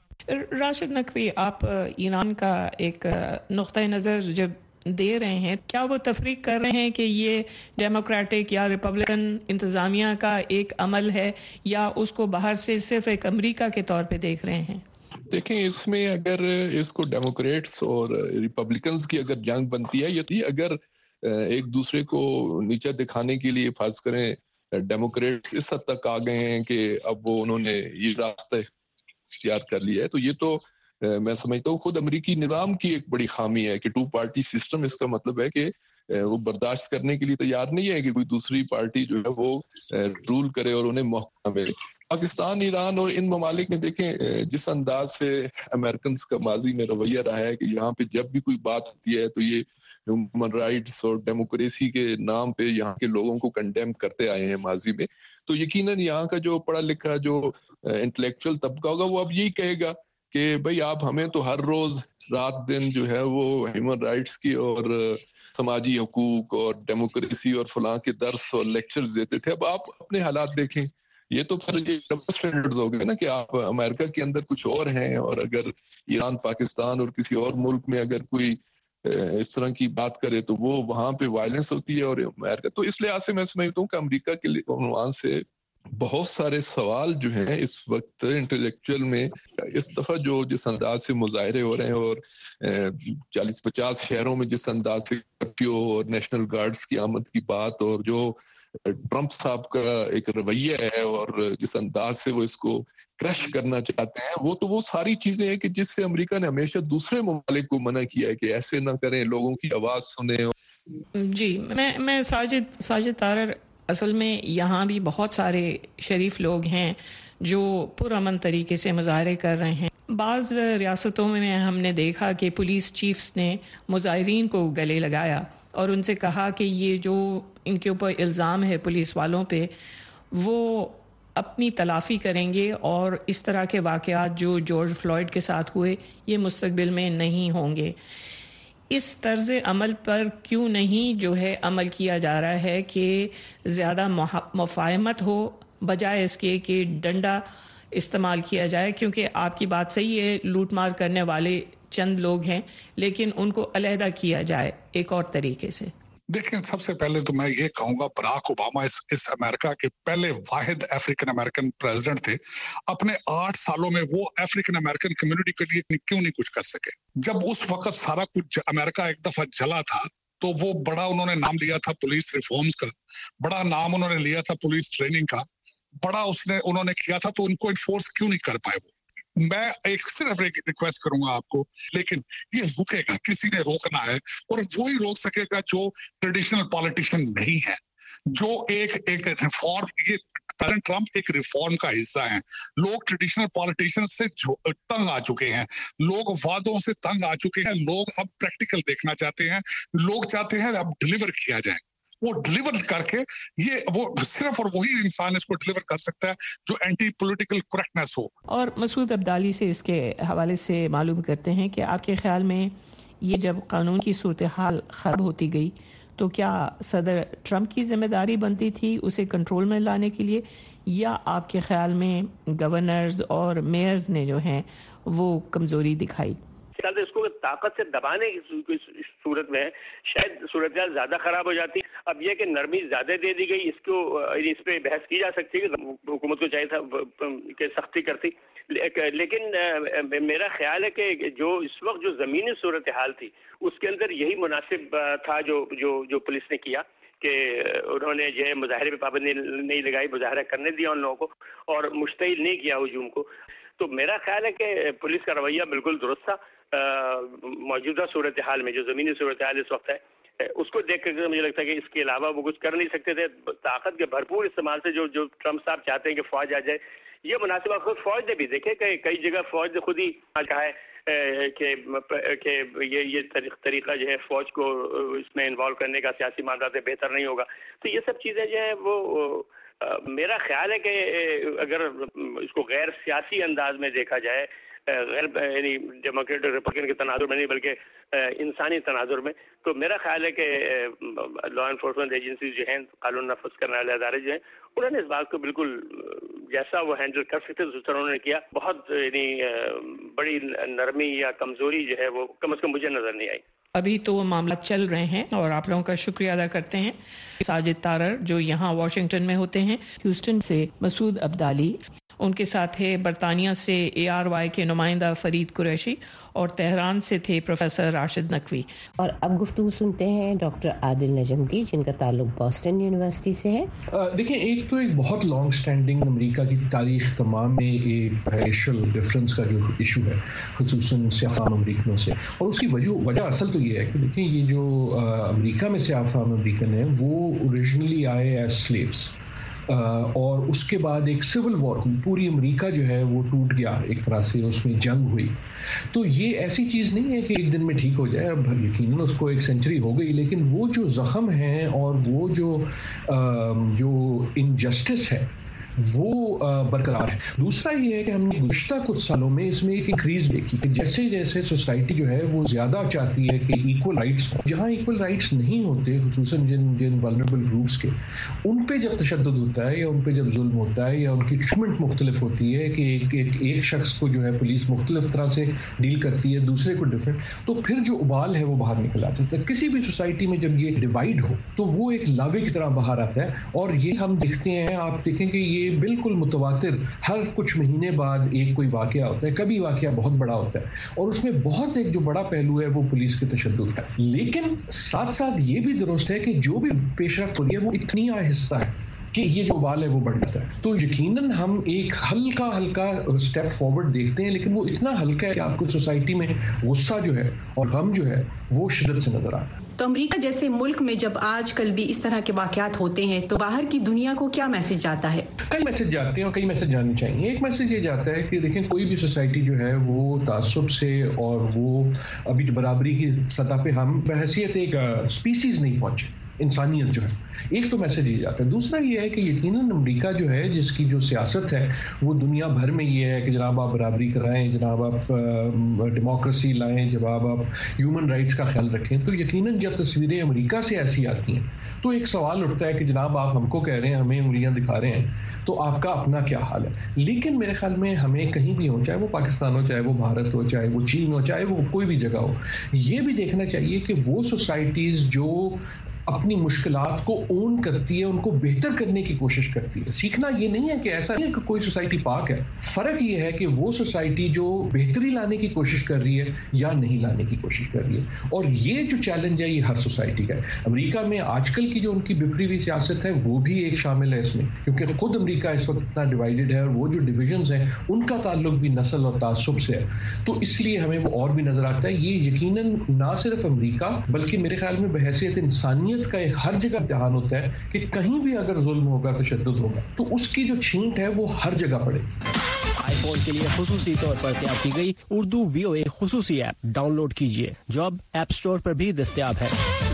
راشد نقوی، آپ ایران کا ایک نقطۂ نظر جب دے رہے ہیں، کیا وہ تفریق کر رہے ہیں کہ یہ ڈیموکریٹک یا ریپبلکن انتظامیہ کا ایک عمل ہے یا اس کو باہر سے صرف ایک امریکہ کے طور پہ دیکھ رہے ہیں؟ دیکھیں اس میں اگر اس کو ڈیموکریٹس اور ریپبلکنز کی اگر جنگ بنتی ہے یہ اگر ایک دوسرے کو نیچا دکھانے کے لیے فرض کریں ڈیموکریٹس اس حد تک آ گئے ہیں کہ اب انہوں نے یہ راستہ اختیار کر لیا ہے تو یہ تو میں سمجھتا ہوں خود امریکی نظام کی ایک بڑی خامی ہے کہ 2 پارٹی سسٹم. اس کا مطلب ہے کہ وہ برداشت کرنے کے لیے تیار نہیں ہے کہ کوئی دوسری پارٹی جو ہے وہ رول کرے اور انہیں موقع ملے. پاکستان، ایران اور ان ممالک میں دیکھیں جس انداز سے امریکنز کا ماضی میں رویہ رہا ہے کہ یہاں پہ جب بھی کوئی بات ہوتی ہے تو یہ ہیومن رائٹس اور ڈیموکریسی کے نام پہ یہاں کے لوگوں کو کنڈیم کرتے آئے ہیں ماضی میں، تو یقیناً یہاں کا جو پڑھا لکھا جو انٹلیکچوئل طبقہ ہوگا وہ اب یہی کہے گا کہ بھئی آپ ہمیں تو ہر روز رات دن جو ہے وہ ہیومن رائٹس کی اور سماجی حقوق اور ڈیموکریسی اور فلاں کے درس اور لیکچرز دیتے تھے، اب آپ اپنے حالات دیکھیں. یہ تو پھر ڈبل سٹینڈرڈز ہو گئے نا کہ آپ امریکہ کے اندر کچھ اور ہیں اور اگر ایران، پاکستان اور کسی اور ملک میں اگر کوئی اس طرح کی بات کرے تو وہ وہاں پہ وائلنس ہوتی ہے اور امریکہ. تو اس لحاظ سے میں سمجھتا ہوں کہ امریکہ کے عنوان سے بہت سارے سوال جو ہیں اس وقت انٹلیکچوئل میں اس دفعہ جو جس انداز سے مظاہرے ہو رہے ہیں اور 40-50 شہروں میں جس انداز سے کرفیو اور نیشنل گارڈز کی آمد کی بات اور جو ٹرمپ صاحب کا ایک رویہ ہے اور جس انداز سے وہ اس کو کرش کرنا چاہتے ہیں وہ ساری چیزیں ہیں کہ جس سے امریکہ نے ہمیشہ دوسرے ممالک کو منع کیا ہے کہ ایسے نہ کریں، لوگوں کی آواز سنیں. جی میں ساجد تارر، اصل میں یہاں بھی بہت سارے شریف لوگ ہیں جو پرامن طریقے سے مظاہرے کر رہے ہیں. بعض ریاستوں میں ہم نے دیکھا کہ پولیس چیفز نے مظاہرین کو گلے لگایا اور ان سے کہا کہ یہ جو ان کے اوپر الزام ہے پولیس والوں پہ وہ اپنی تلافی کریں گے اور اس طرح کے واقعات جو جارج فلوئڈ کے ساتھ ہوئے یہ مستقبل میں نہیں ہوں گے. اس طرز عمل پر کیوں نہیں جو ہے عمل کیا جا رہا ہے کہ زیادہ مفاہمت ہو بجائے اس کے کہ ڈنڈا استعمال کیا جائے؟ کیونکہ آپ کی بات صحیح ہے، لوٹ مار کرنے والے چند لوگ ہیں لیکن ان کو علیحدہ کیا جائے ایک اور طریقے سے. دیکھیں سب سے پہلے تو میں یہ کہوں گا براک اوباما اس امریکہ کے پہلے واحد افریقن امریکن پریزیڈنٹ تھے. اپنے 8 سالوں میں وہ افریقن امریکن کمیونٹی کے لیے کیوں نہیں کچھ کر سکے؟ جب اس وقت سارا کچھ امریکہ ایک دفعہ جلا تھا تو وہ بڑا انہوں نے نام لیا تھا پولیس ریفارمز کا، بڑا نام انہوں نے لیا تھا پولیس ٹریننگ کا، بڑا انہوں نے کیا تھا، تو ان کو انفورس کیوں نہیں کر پائے وہ؟ میں صرف ایک ریکویسٹ کروں گا آپ کو، لیکن یہ رکے گا، کسی نے روکنا ہے اور وہی روک سکے گا جو ٹریڈیشنل پالیٹیشین نہیں ہے، جو ایک ریفارم. یہ پریزیڈنٹ ٹرمپ ایک ریفارم کا حصہ ہیں. لوگ ٹریڈیشنل پالیٹیشین سے تنگ آ چکے ہیں، لوگ وعدوں سے تنگ آ چکے ہیں، لوگ اب پریکٹیکل دیکھنا چاہتے ہیں، لوگ چاہتے ہیں اب ڈیلیور کیا جائے. وہ ڈیلیور کر کے وہ صرف اور وہی انسان اس کو ڈیلیور کر سکتا ہے جو اینٹی پولیٹیکل کریکٹنس ہو. اور مسعود عبدالی سے اس کے حوالے سے معلوم کرتے ہیں کہ آپ کے خیال میں یہ جب قانون کی صورتحال خراب ہوتی گئی تو کیا صدر ٹرمپ کی ذمہ داری بنتی تھی اسے کنٹرول میں لانے کے لیے، یا آپ کے خیال میں گورنرز اور میئرز نے جو ہیں وہ کمزوری دکھائی؟ اس کو طاقت سے دبانے کی صورت میں شاید صورتحال زیادہ خراب ہو جاتی. اب یہ کہ نرمی زیادہ دے دی گئی، اس پہ بحث کی جا سکتی ہے کہ حکومت کو چاہیے تھا کہ سختی کرتی، لیکن میرا خیال ہے کہ جو اس وقت جو زمینی صورتحال تھی اس کے اندر یہی مناسب تھا جو پولیس نے کیا کہ انہوں نے جو ہے مظاہرے پہ پابندی نہیں لگائی، مظاہرہ کرنے دیا ان لوگوں کو اور مشتعل نہیں کیا ہجوم کو. تو میرا خیال ہے کہ پولیس کا رویہ بالکل درست تھا. موجودہ صورتحال میں جو زمینی صورتحال اس وقت ہے اس کو دیکھ کر مجھے لگتا ہے کہ اس کے علاوہ وہ کچھ کر نہیں سکتے تھے. طاقت کے بھرپور استعمال سے جو ٹرمپ صاحب چاہتے ہیں کہ فوج آ جائے، یہ مناسبہ خود فوج نے بھی دیکھے کہ کئی جگہ فوج نے خود ہی کہا ہے کہ یہ طریقہ جو ہے فوج کو اس میں انوالو کرنے کا سیاسی معاملہ سے بہتر نہیں ہوگا. تو یہ سب چیزیں جو ہیں وہ میرا خیال ہے کہ اگر اس کو غیر سیاسی انداز میں دیکھا جائے, غیر یعنی ڈیموکریٹ اور ریپبلکن کے تناظر میں نہیں بلکہ انسانی تناظر میں, تو میرا خیال ہے کہ لا انفورسمنٹ ایجنسیز جو ہیں, قانون نافذ کرنے والے ادارے جو ہیں, انہوں نے اس بات کو بالکل جیسا وہ ہینڈل کر سکتے اس طرح انہوں نے کیا. بہت یعنی بڑی نرمی یا کمزوری جو ہے وہ کم از کم مجھے نظر نہیں آئی. ابھی تو وہ معاملات چل رہے ہیں اور آپ لوگوں کا شکریہ ادا کرتے ہیں. ساجد تارڑ جو یہاں واشنگٹن میں ہوتے ہیں, ہیوسٹن سے مسعود عبدالی, ان کے ساتھ ہے برطانیہ سے ARY کے نمائندہ فرید قریشی, اور تہران سے تھے پروفیسر راشد نقوی. اور اب گفتگو سنتے ہیں ڈاکٹر عادل نجم کی, جن کا تعلق بوسٹن یونیورسٹی سے ہے. دیکھیں, ایک بہت لانگ سٹینڈنگ امریکہ کی تاریخ تمام میں ایک ریشل ڈفرینس کا جو ایشو ہے, خصوصاً سیاہ فام امریکنوں سے, اور اس کی وجہ اصل تو یہ ہے کہ دیکھیں یہ جو امریکہ میں سیاہ فام امریکن ہیں وہ اوریجنلی آئے ایز سلیوز, اور اس کے بعد ایک سول وار, پوری امریکہ جو ہے وہ ٹوٹ گیا ایک طرح سے, اس میں جنگ ہوئی. تو یہ ایسی چیز نہیں ہے کہ ایک دن میں ٹھیک ہو جائے, اب یقیناً اس کو ایک سینچری ہو گئی, لیکن وہ جو زخم ہیں اور وہ جو انجسٹس ہے وہ برقرار ہے. دوسرا یہ ہے کہ ہم نے گزشتہ کچھ سالوں میں اس میں ایک انکریز دیکھی کہ جیسے جیسے سوسائٹی جو ہے وہ زیادہ چاہتی ہے کہ ایکول رائٹس ہوں, جہاں ایکول رائٹس نہیں ہوتے, خصوصاً جن ولنریبل گروپس کے, ان پہ جب تشدد ہوتا ہے یا ان پہ جب ظلم ہوتا ہے یا ان کی ٹریٹمنٹ مختلف ہوتی ہے کہ ایک شخص کو جو ہے پولیس مختلف طرح سے ڈیل کرتی ہے, دوسرے کو ڈفرینٹ, تو پھر جو ابال ہے وہ باہر نکل آتا ہے. کسی بھی سوسائٹی میں جب یہ ڈیوائڈ ہو تو وہ ایک لاوے کی طرح باہر آتا ہے, اور یہ ہم دیکھتے ہیں, آپ دیکھیں کہ یہ بالکل متواتر ہر کچھ مہینے بعد ایک کوئی واقعہ ہوتا ہے. کبھی واقعہ بہت بڑا ہوتا ہے, اور اس میں بہت ایک جو بڑا پہلو ہے وہ پولیس کے تشدد کا. لیکن ساتھ ساتھ یہ بھی درست ہے کہ جو بھی پیش رفت ہو رہی ہے وہ اتنی آہستہ ہے کہ یہ جو بال ہے وہ بڑھ جاتا ہے. تو یقیناً ہم ایک ہلکا اسٹیپ فارورڈ دیکھتے ہیں, لیکن وہ اتنا ہلکا ہے کہ آپ کو سوسائٹی میں غصہ جو ہے اور غم جو ہے وہ شدت سے نظر آتا ہے. تو امریکہ جیسے ملک میں جب آج کل بھی اس طرح کے واقعات ہوتے ہیں تو باہر کی دنیا کو کیا میسج جاتا ہے؟ کئی میسج جاتے ہیں اور کئی میسج جانے چاہیے. ایک میسج یہ جاتا ہے کہ دیکھیں, کوئی بھی سوسائٹی جو ہے وہ تعصب سے اور وہ ابھی برابری کی سطح پہ ہم بحیثیت ایک اسپیسیز نہیں پہنچے, انسانیت جو ہے, ایک تو میسج یہ جاتا ہے. دوسرا یہ ہے کہ یقیناً امریکہ جو ہے جس کی جو سیاست ہے وہ دنیا بھر میں یہ ہے کہ جناب آپ برابری کرائیں, جناب آپ ڈیموکریسی لائیں, جناب آپ ہیومن رائٹس کا خیال رکھیں. تو یقیناً جب تصویریں امریکہ سے ایسی آتی ہیں تو ایک سوال اٹھتا ہے کہ جناب آپ ہم کو کہہ رہے ہیں, ہمیں انگلیاں دکھا رہے ہیں, تو آپ کا اپنا کیا حال ہے. لیکن میرے خیال میں ہمیں کہیں بھی ہو, چاہے وہ پاکستان ہو, چاہے وہ بھارت ہو, چاہے وہ چین ہو, چاہے وہ کوئی بھی جگہ ہو, یہ بھی دیکھنا چاہیے کہ وہ سوسائٹیز جو اپنی مشکلات کو اون کرتی ہے, ان کو بہتر کرنے کی کوشش کرتی ہے. سیکھنا یہ نہیں ہے کہ ایسا نہیں ہے کہ کوئی سوسائٹی پاک ہے, فرق یہ ہے کہ وہ سوسائٹی جو بہتری لانے کی کوشش کر رہی ہے یا نہیں لانے کی کوشش کر رہی ہے. اور یہ جو چیلنج ہے یہ ہر سوسائٹی کا ہے. امریکہ میں آج کل کی جو ان کی بپری ہوئی سیاست ہے وہ بھی ایک شامل ہے اس میں, کیونکہ خود امریکہ اس وقت اتنا ڈیوائیڈڈ ہے, اور وہ جو ڈویژنز ہیں ان کا تعلق بھی نسل اور تعصب سے ہے. تو اس لیے ہمیں وہ اور بھی نظر آتا ہے. یہ یقیناً نہ صرف امریکہ بلکہ میرے خیال میں بحیثیت انسانیت کا ایک ہر جگہ امتحان ہوتا ہے کہ کہیں بھی اگر ظلم ہوگا, تشدد ہوگا, تو اس کی جو چھینٹ ہے وہ ہر جگہ پڑے. آئی فون کے لیے خصوصی طور پر تیار کی گئی اردو VOA خصوصی ایپ ڈاؤن لوڈ کیجیے, جو اب ایپ سٹور پر بھی دستیاب ہے.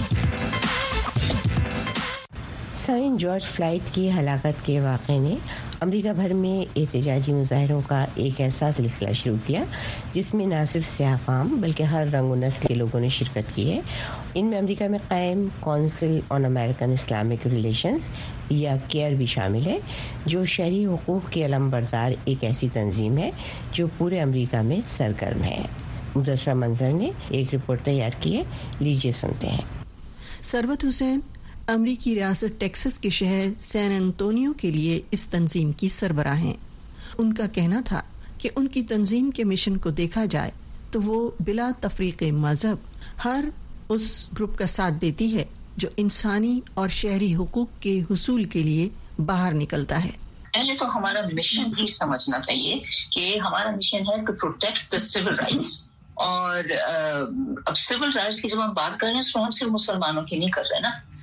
سائن جارج فلائیڈ کی ہلاکت کے واقعے نے امریکہ بھر میں احتجاجی مظاہروں کا ایک ایسا سلسلہ شروع کیا جس میں نہ صرف سیاہ فام بلکہ ہر رنگ و نسل کے لوگوں نے شرکت کی ہے. ان میں امریکہ میں قائم council on American Islamic relations یا کیئر بھی شامل ہے, جو شہری حقوق کے علم بردار ایک ایسی تنظیم ہے جو پورے امریکہ میں سرگرم ہے. مدثر منظر نے ایک رپورٹ تیار کی ہے, لیجیے سنتے ہیں. ثروت حسین امریکی ریاست ٹیکساس کے شہر سین انطونیو کے لیے اس تنظیم کی سربراہ ہیں. ان کا کہنا تھا کہ ان کی تنظیم کے مشن کو دیکھا جائے تو وہ بلا تفریق مذہب ہر اس گروپ کا ساتھ دیتی ہے جو انسانی اور شہری حقوق کے حصول کے لیے باہر نکلتا ہے. پہلے تو ہمارا مشن ہی سمجھنا چاہیے کہ ہمارا مشن ہے to protect the civil rights. اور اب سول رائٹس کی جب ہم بات کر رہے ہیں صرف مسلمانوں کی نہیں کر رہے نا,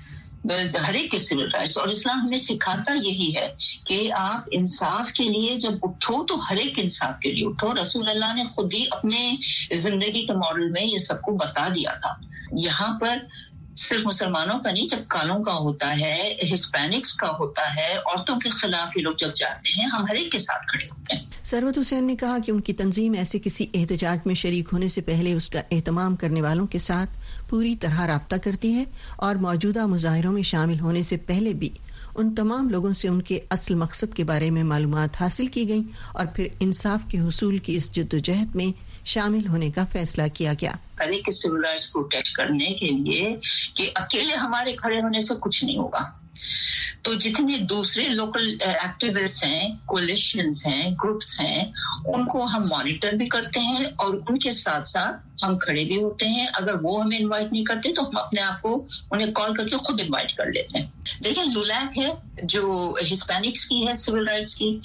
ہر ایک کے سول رائٹس. اور اسلام ہمیں سکھاتا یہی ہے کہ آپ انصاف کے لیے جب اٹھو تو ہر ایک انصاف کے لیے اٹھو. رسول اللہ نے خود ہی اپنے زندگی کے ماڈل میں یہ سب کو بتا دیا تھا. یہاں پر صرف مسلمانوں کا نہیں، جب کالوں کا ہوتا ہے، ہسپینکس کا ہوتا ہے، عورتوں کے خلاف یہ لوگ جب جاتے ہیں، ہم ہر ایک کے ساتھ کھڑے ہوتے ہیں. ثروت حسین نے کہا کہ ان کی تنظیم ایسے کسی احتجاج میں شریک ہونے سے پہلے اس کا اہتمام کرنے والوں کے ساتھ پوری طرح رابطہ کرتی ہے اور موجودہ مظاہروں میں شامل ہونے سے پہلے بھی ان تمام لوگوں سے ان کے اصل مقصد کے بارے میں معلومات حاصل کی گئیں اور پھر انصاف کے حصول کی اس جدوجہد میں شامل ہونے کا فیصلہ کیا گیا. ہر ایک سول رائٹس پروٹیکٹ کرنے کے لیے کہ اکیلے ہمارے کھڑے ہونے سے کچھ نہیں ہوگا. تو جتنے دوسرے لوکل ایکٹیوسٹ ہیں، کولیشنز ہیں، گروپس ہیں، ان کو ہم مانیٹر بھی کرتے ہیں اور ان کے ساتھ ساتھ ہم کھڑے بھی ہوتے ہیں. اگر وہ ہمیں انوائٹ نہیں کرتے تو ہم اپنے آپ کو انہیں کال کر کے خود انوائٹ کر لیتے ہیں. دیکھیں LULAC ہے جو ہسپینکس کی ہے سول رائٹس کی،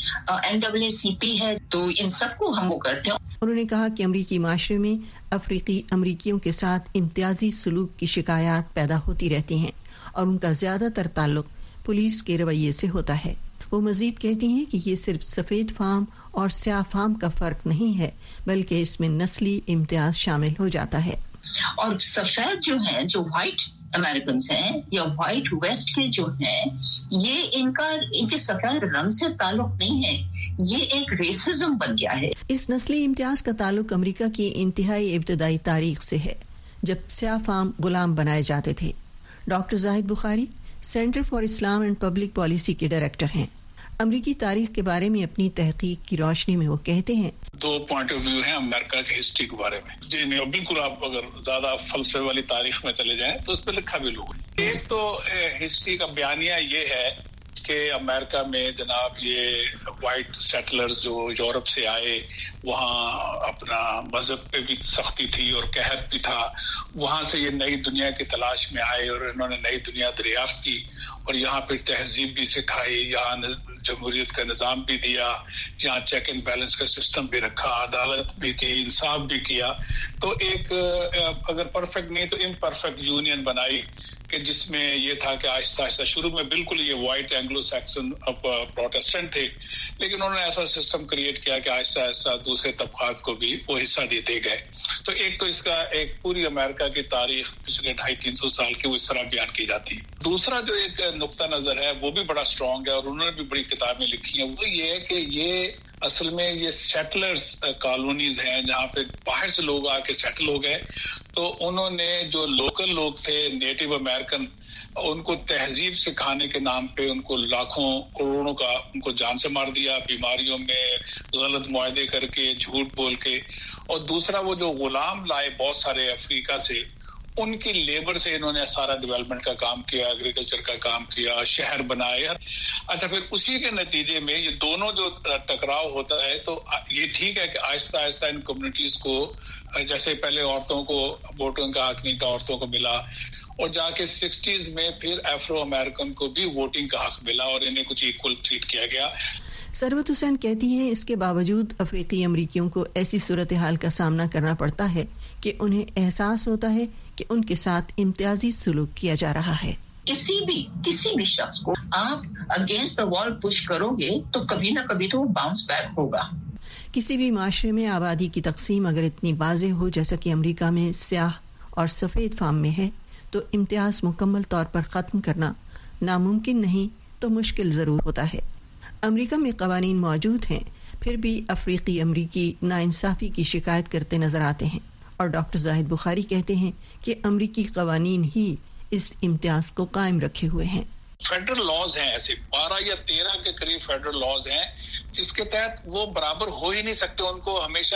NAACP ہے، تو ان سب کو ہم وہ کرتے ہیں. انہوں نے کہا کہ امریکی معاشرے میں افریقی امریکیوں کے ساتھ امتیازی سلوک کی شکایات پیدا ہوتی رہتی ہیں اور ان کا زیادہ تر تعلق پولیس کے رویے سے ہوتا ہے. وہ مزید کہتی ہیں کہ یہ صرف سفید فام اور سیاہ فام کا فرق نہیں ہے بلکہ اس میں نسلی امتیاز شامل ہو جاتا ہے. اور سفید جو ہیں، جو وائٹ امریکنز ہیں یا وائٹ ویسٹ کے جو ہیں، یہ ان کے سفید رنگ سے تعلق نہیں ہے، یہ ایک ریسزم بن گیا ہے. اس نسلی امتیاز کا تعلق امریکہ کی انتہائی ابتدائی تاریخ سے ہے جب سیاہ فام غلام بنائے جاتے تھے. Doctor Zahid Bukhari center for Islam and public policy کے ڈائریکٹر ہیں. امریکی تاریخ کے بارے میں اپنی تحقیق کی روشنی میں وہ کہتے ہیں، دو پوائنٹ آف ویو ہیں امریکہ کی ہسٹری کے بارے میں. جی نہیں، بالکل آپ اگر زیادہ فلسفے والی تاریخ میں چلے جائیں تو اس پہ لکھا بھی لوگ. ایک تو ہسٹری کا بیانیہ یہ ہے کہ امریکہ میں جناب یہ وائٹ سیٹلرز جو یورپ سے آئے، وہاں اپنا مذہب پہ بھی سختی تھی اور قحط بھی تھا. وہاں سے یہ نئی دنیا کی تلاش میں آئے اور انہوں نے نئی دنیا دریافت کی اور یہاں پہ تہذیب بھی سکھائی، یہاں جمہوریت کا نظام بھی دیا، یہاں چیک اینڈ بیلنس کا سسٹم بھی رکھا، عدالت بھی کی، انصاف بھی کیا. تو ایک اگر پرفیکٹ نہیں تو امپرفیکٹ یونین بنائی کہ جس میں یہ تھا کہ آہستہ آہستہ شروع میں بالکل یہ وائٹ اینگلو سیکسن پروٹیسٹنٹ تھے، لیکن انہوں نے ایسا سسٹم کریٹ کیا کہ آہستہ آہستہ دوسرے طبقات کو بھی وہ حصہ دیتے گئے. تو ایک تو اس کا ایک پوری امریکہ کی تاریخ پچھلے 250-300 سال کی وہ اس طرح بیان کی جاتی ہے. دوسرا جو ایک نقطہ نظر ہے وہ بھی بڑا اسٹرانگ ہے اور انہوں نے بھی بڑی کتابیں لکھی ہیں، وہ یہ ہے کہ یہ اصل میں یہ سیٹلرز کالونیز ہیں جہاں پہ باہر سے لوگ آ کے سیٹل ہو گئے. تو انہوں نے جو لوکل لوگ تھے نیٹو امریکن، ان کو تہذیب سکھانے کے نام پہ ان کو لاکھوں کروڑوں کا ان کو جان سے مار دیا، بیماریوں میں غلط معاہدے کر کے، جھوٹ بول کے. اور دوسرا وہ جو غلام لائے بہت سارے افریقہ سے، ان کی لیبر سے انہوں نے سارا ڈیولپمنٹ کا کام کیا، ایگریکلچر کا کام کیا، شہر بنائے. اچھا، پھر اسی کے نتیجے میں یہ دونوں جو ٹکراؤ ہوتا ہے تو یہ ٹھیک ہے کہ آہستہ آہستہ ان کمیونٹیز کو، جیسے پہلے عورتوں کو ووٹنگ کا حق نہیں تھا، عورتوں کو ملا، اور جا کے 60s میں پھر افرو امریکن کو بھی ووٹنگ کا حق ملا اور انہیں کچھ ایکول ٹریٹ کیا گیا. ثروت حسین کہتی ہیں اس کے باوجود افریقی امریکیوں کو ایسی صورتحال کا سامنا کرنا پڑتا ہے کہ انہیں احساس ہوتا ہے کہ ان کے ساتھ امتیازی سلوک کیا جا رہا ہے. کسی بھی شخص کو آپ اگینسٹ دا وال پش کرو گے تو کبھی نہ کبھی تو باؤنس بیک ہوگا. کسی بھی معاشرے میں آبادی کی تقسیم اگر اتنی واضح ہو جیسا کہ امریکہ میں سیاہ اور سفید فام میں ہے تو امتیاز مکمل طور پر ختم کرنا ناممکن نہیں تو مشکل ضرور ہوتا ہے. امریکہ میں قوانین موجود ہیں، پھر بھی افریقی امریکی ناانصافی کی شکایت کرتے نظر آتے ہیں، اور ڈاکٹر زاہد بخاری کہتے ہیں کہ امریکی قوانین ہی اس امتیاز کو قائم رکھے ہوئے ہیں. فیڈرل لاز ہیں ایسے 12 یا 13 کے قریب فیڈرل لاز ہیں جس کے تحت وہ برابر ہو ہی نہیں سکتے، ان کو ہمیشہ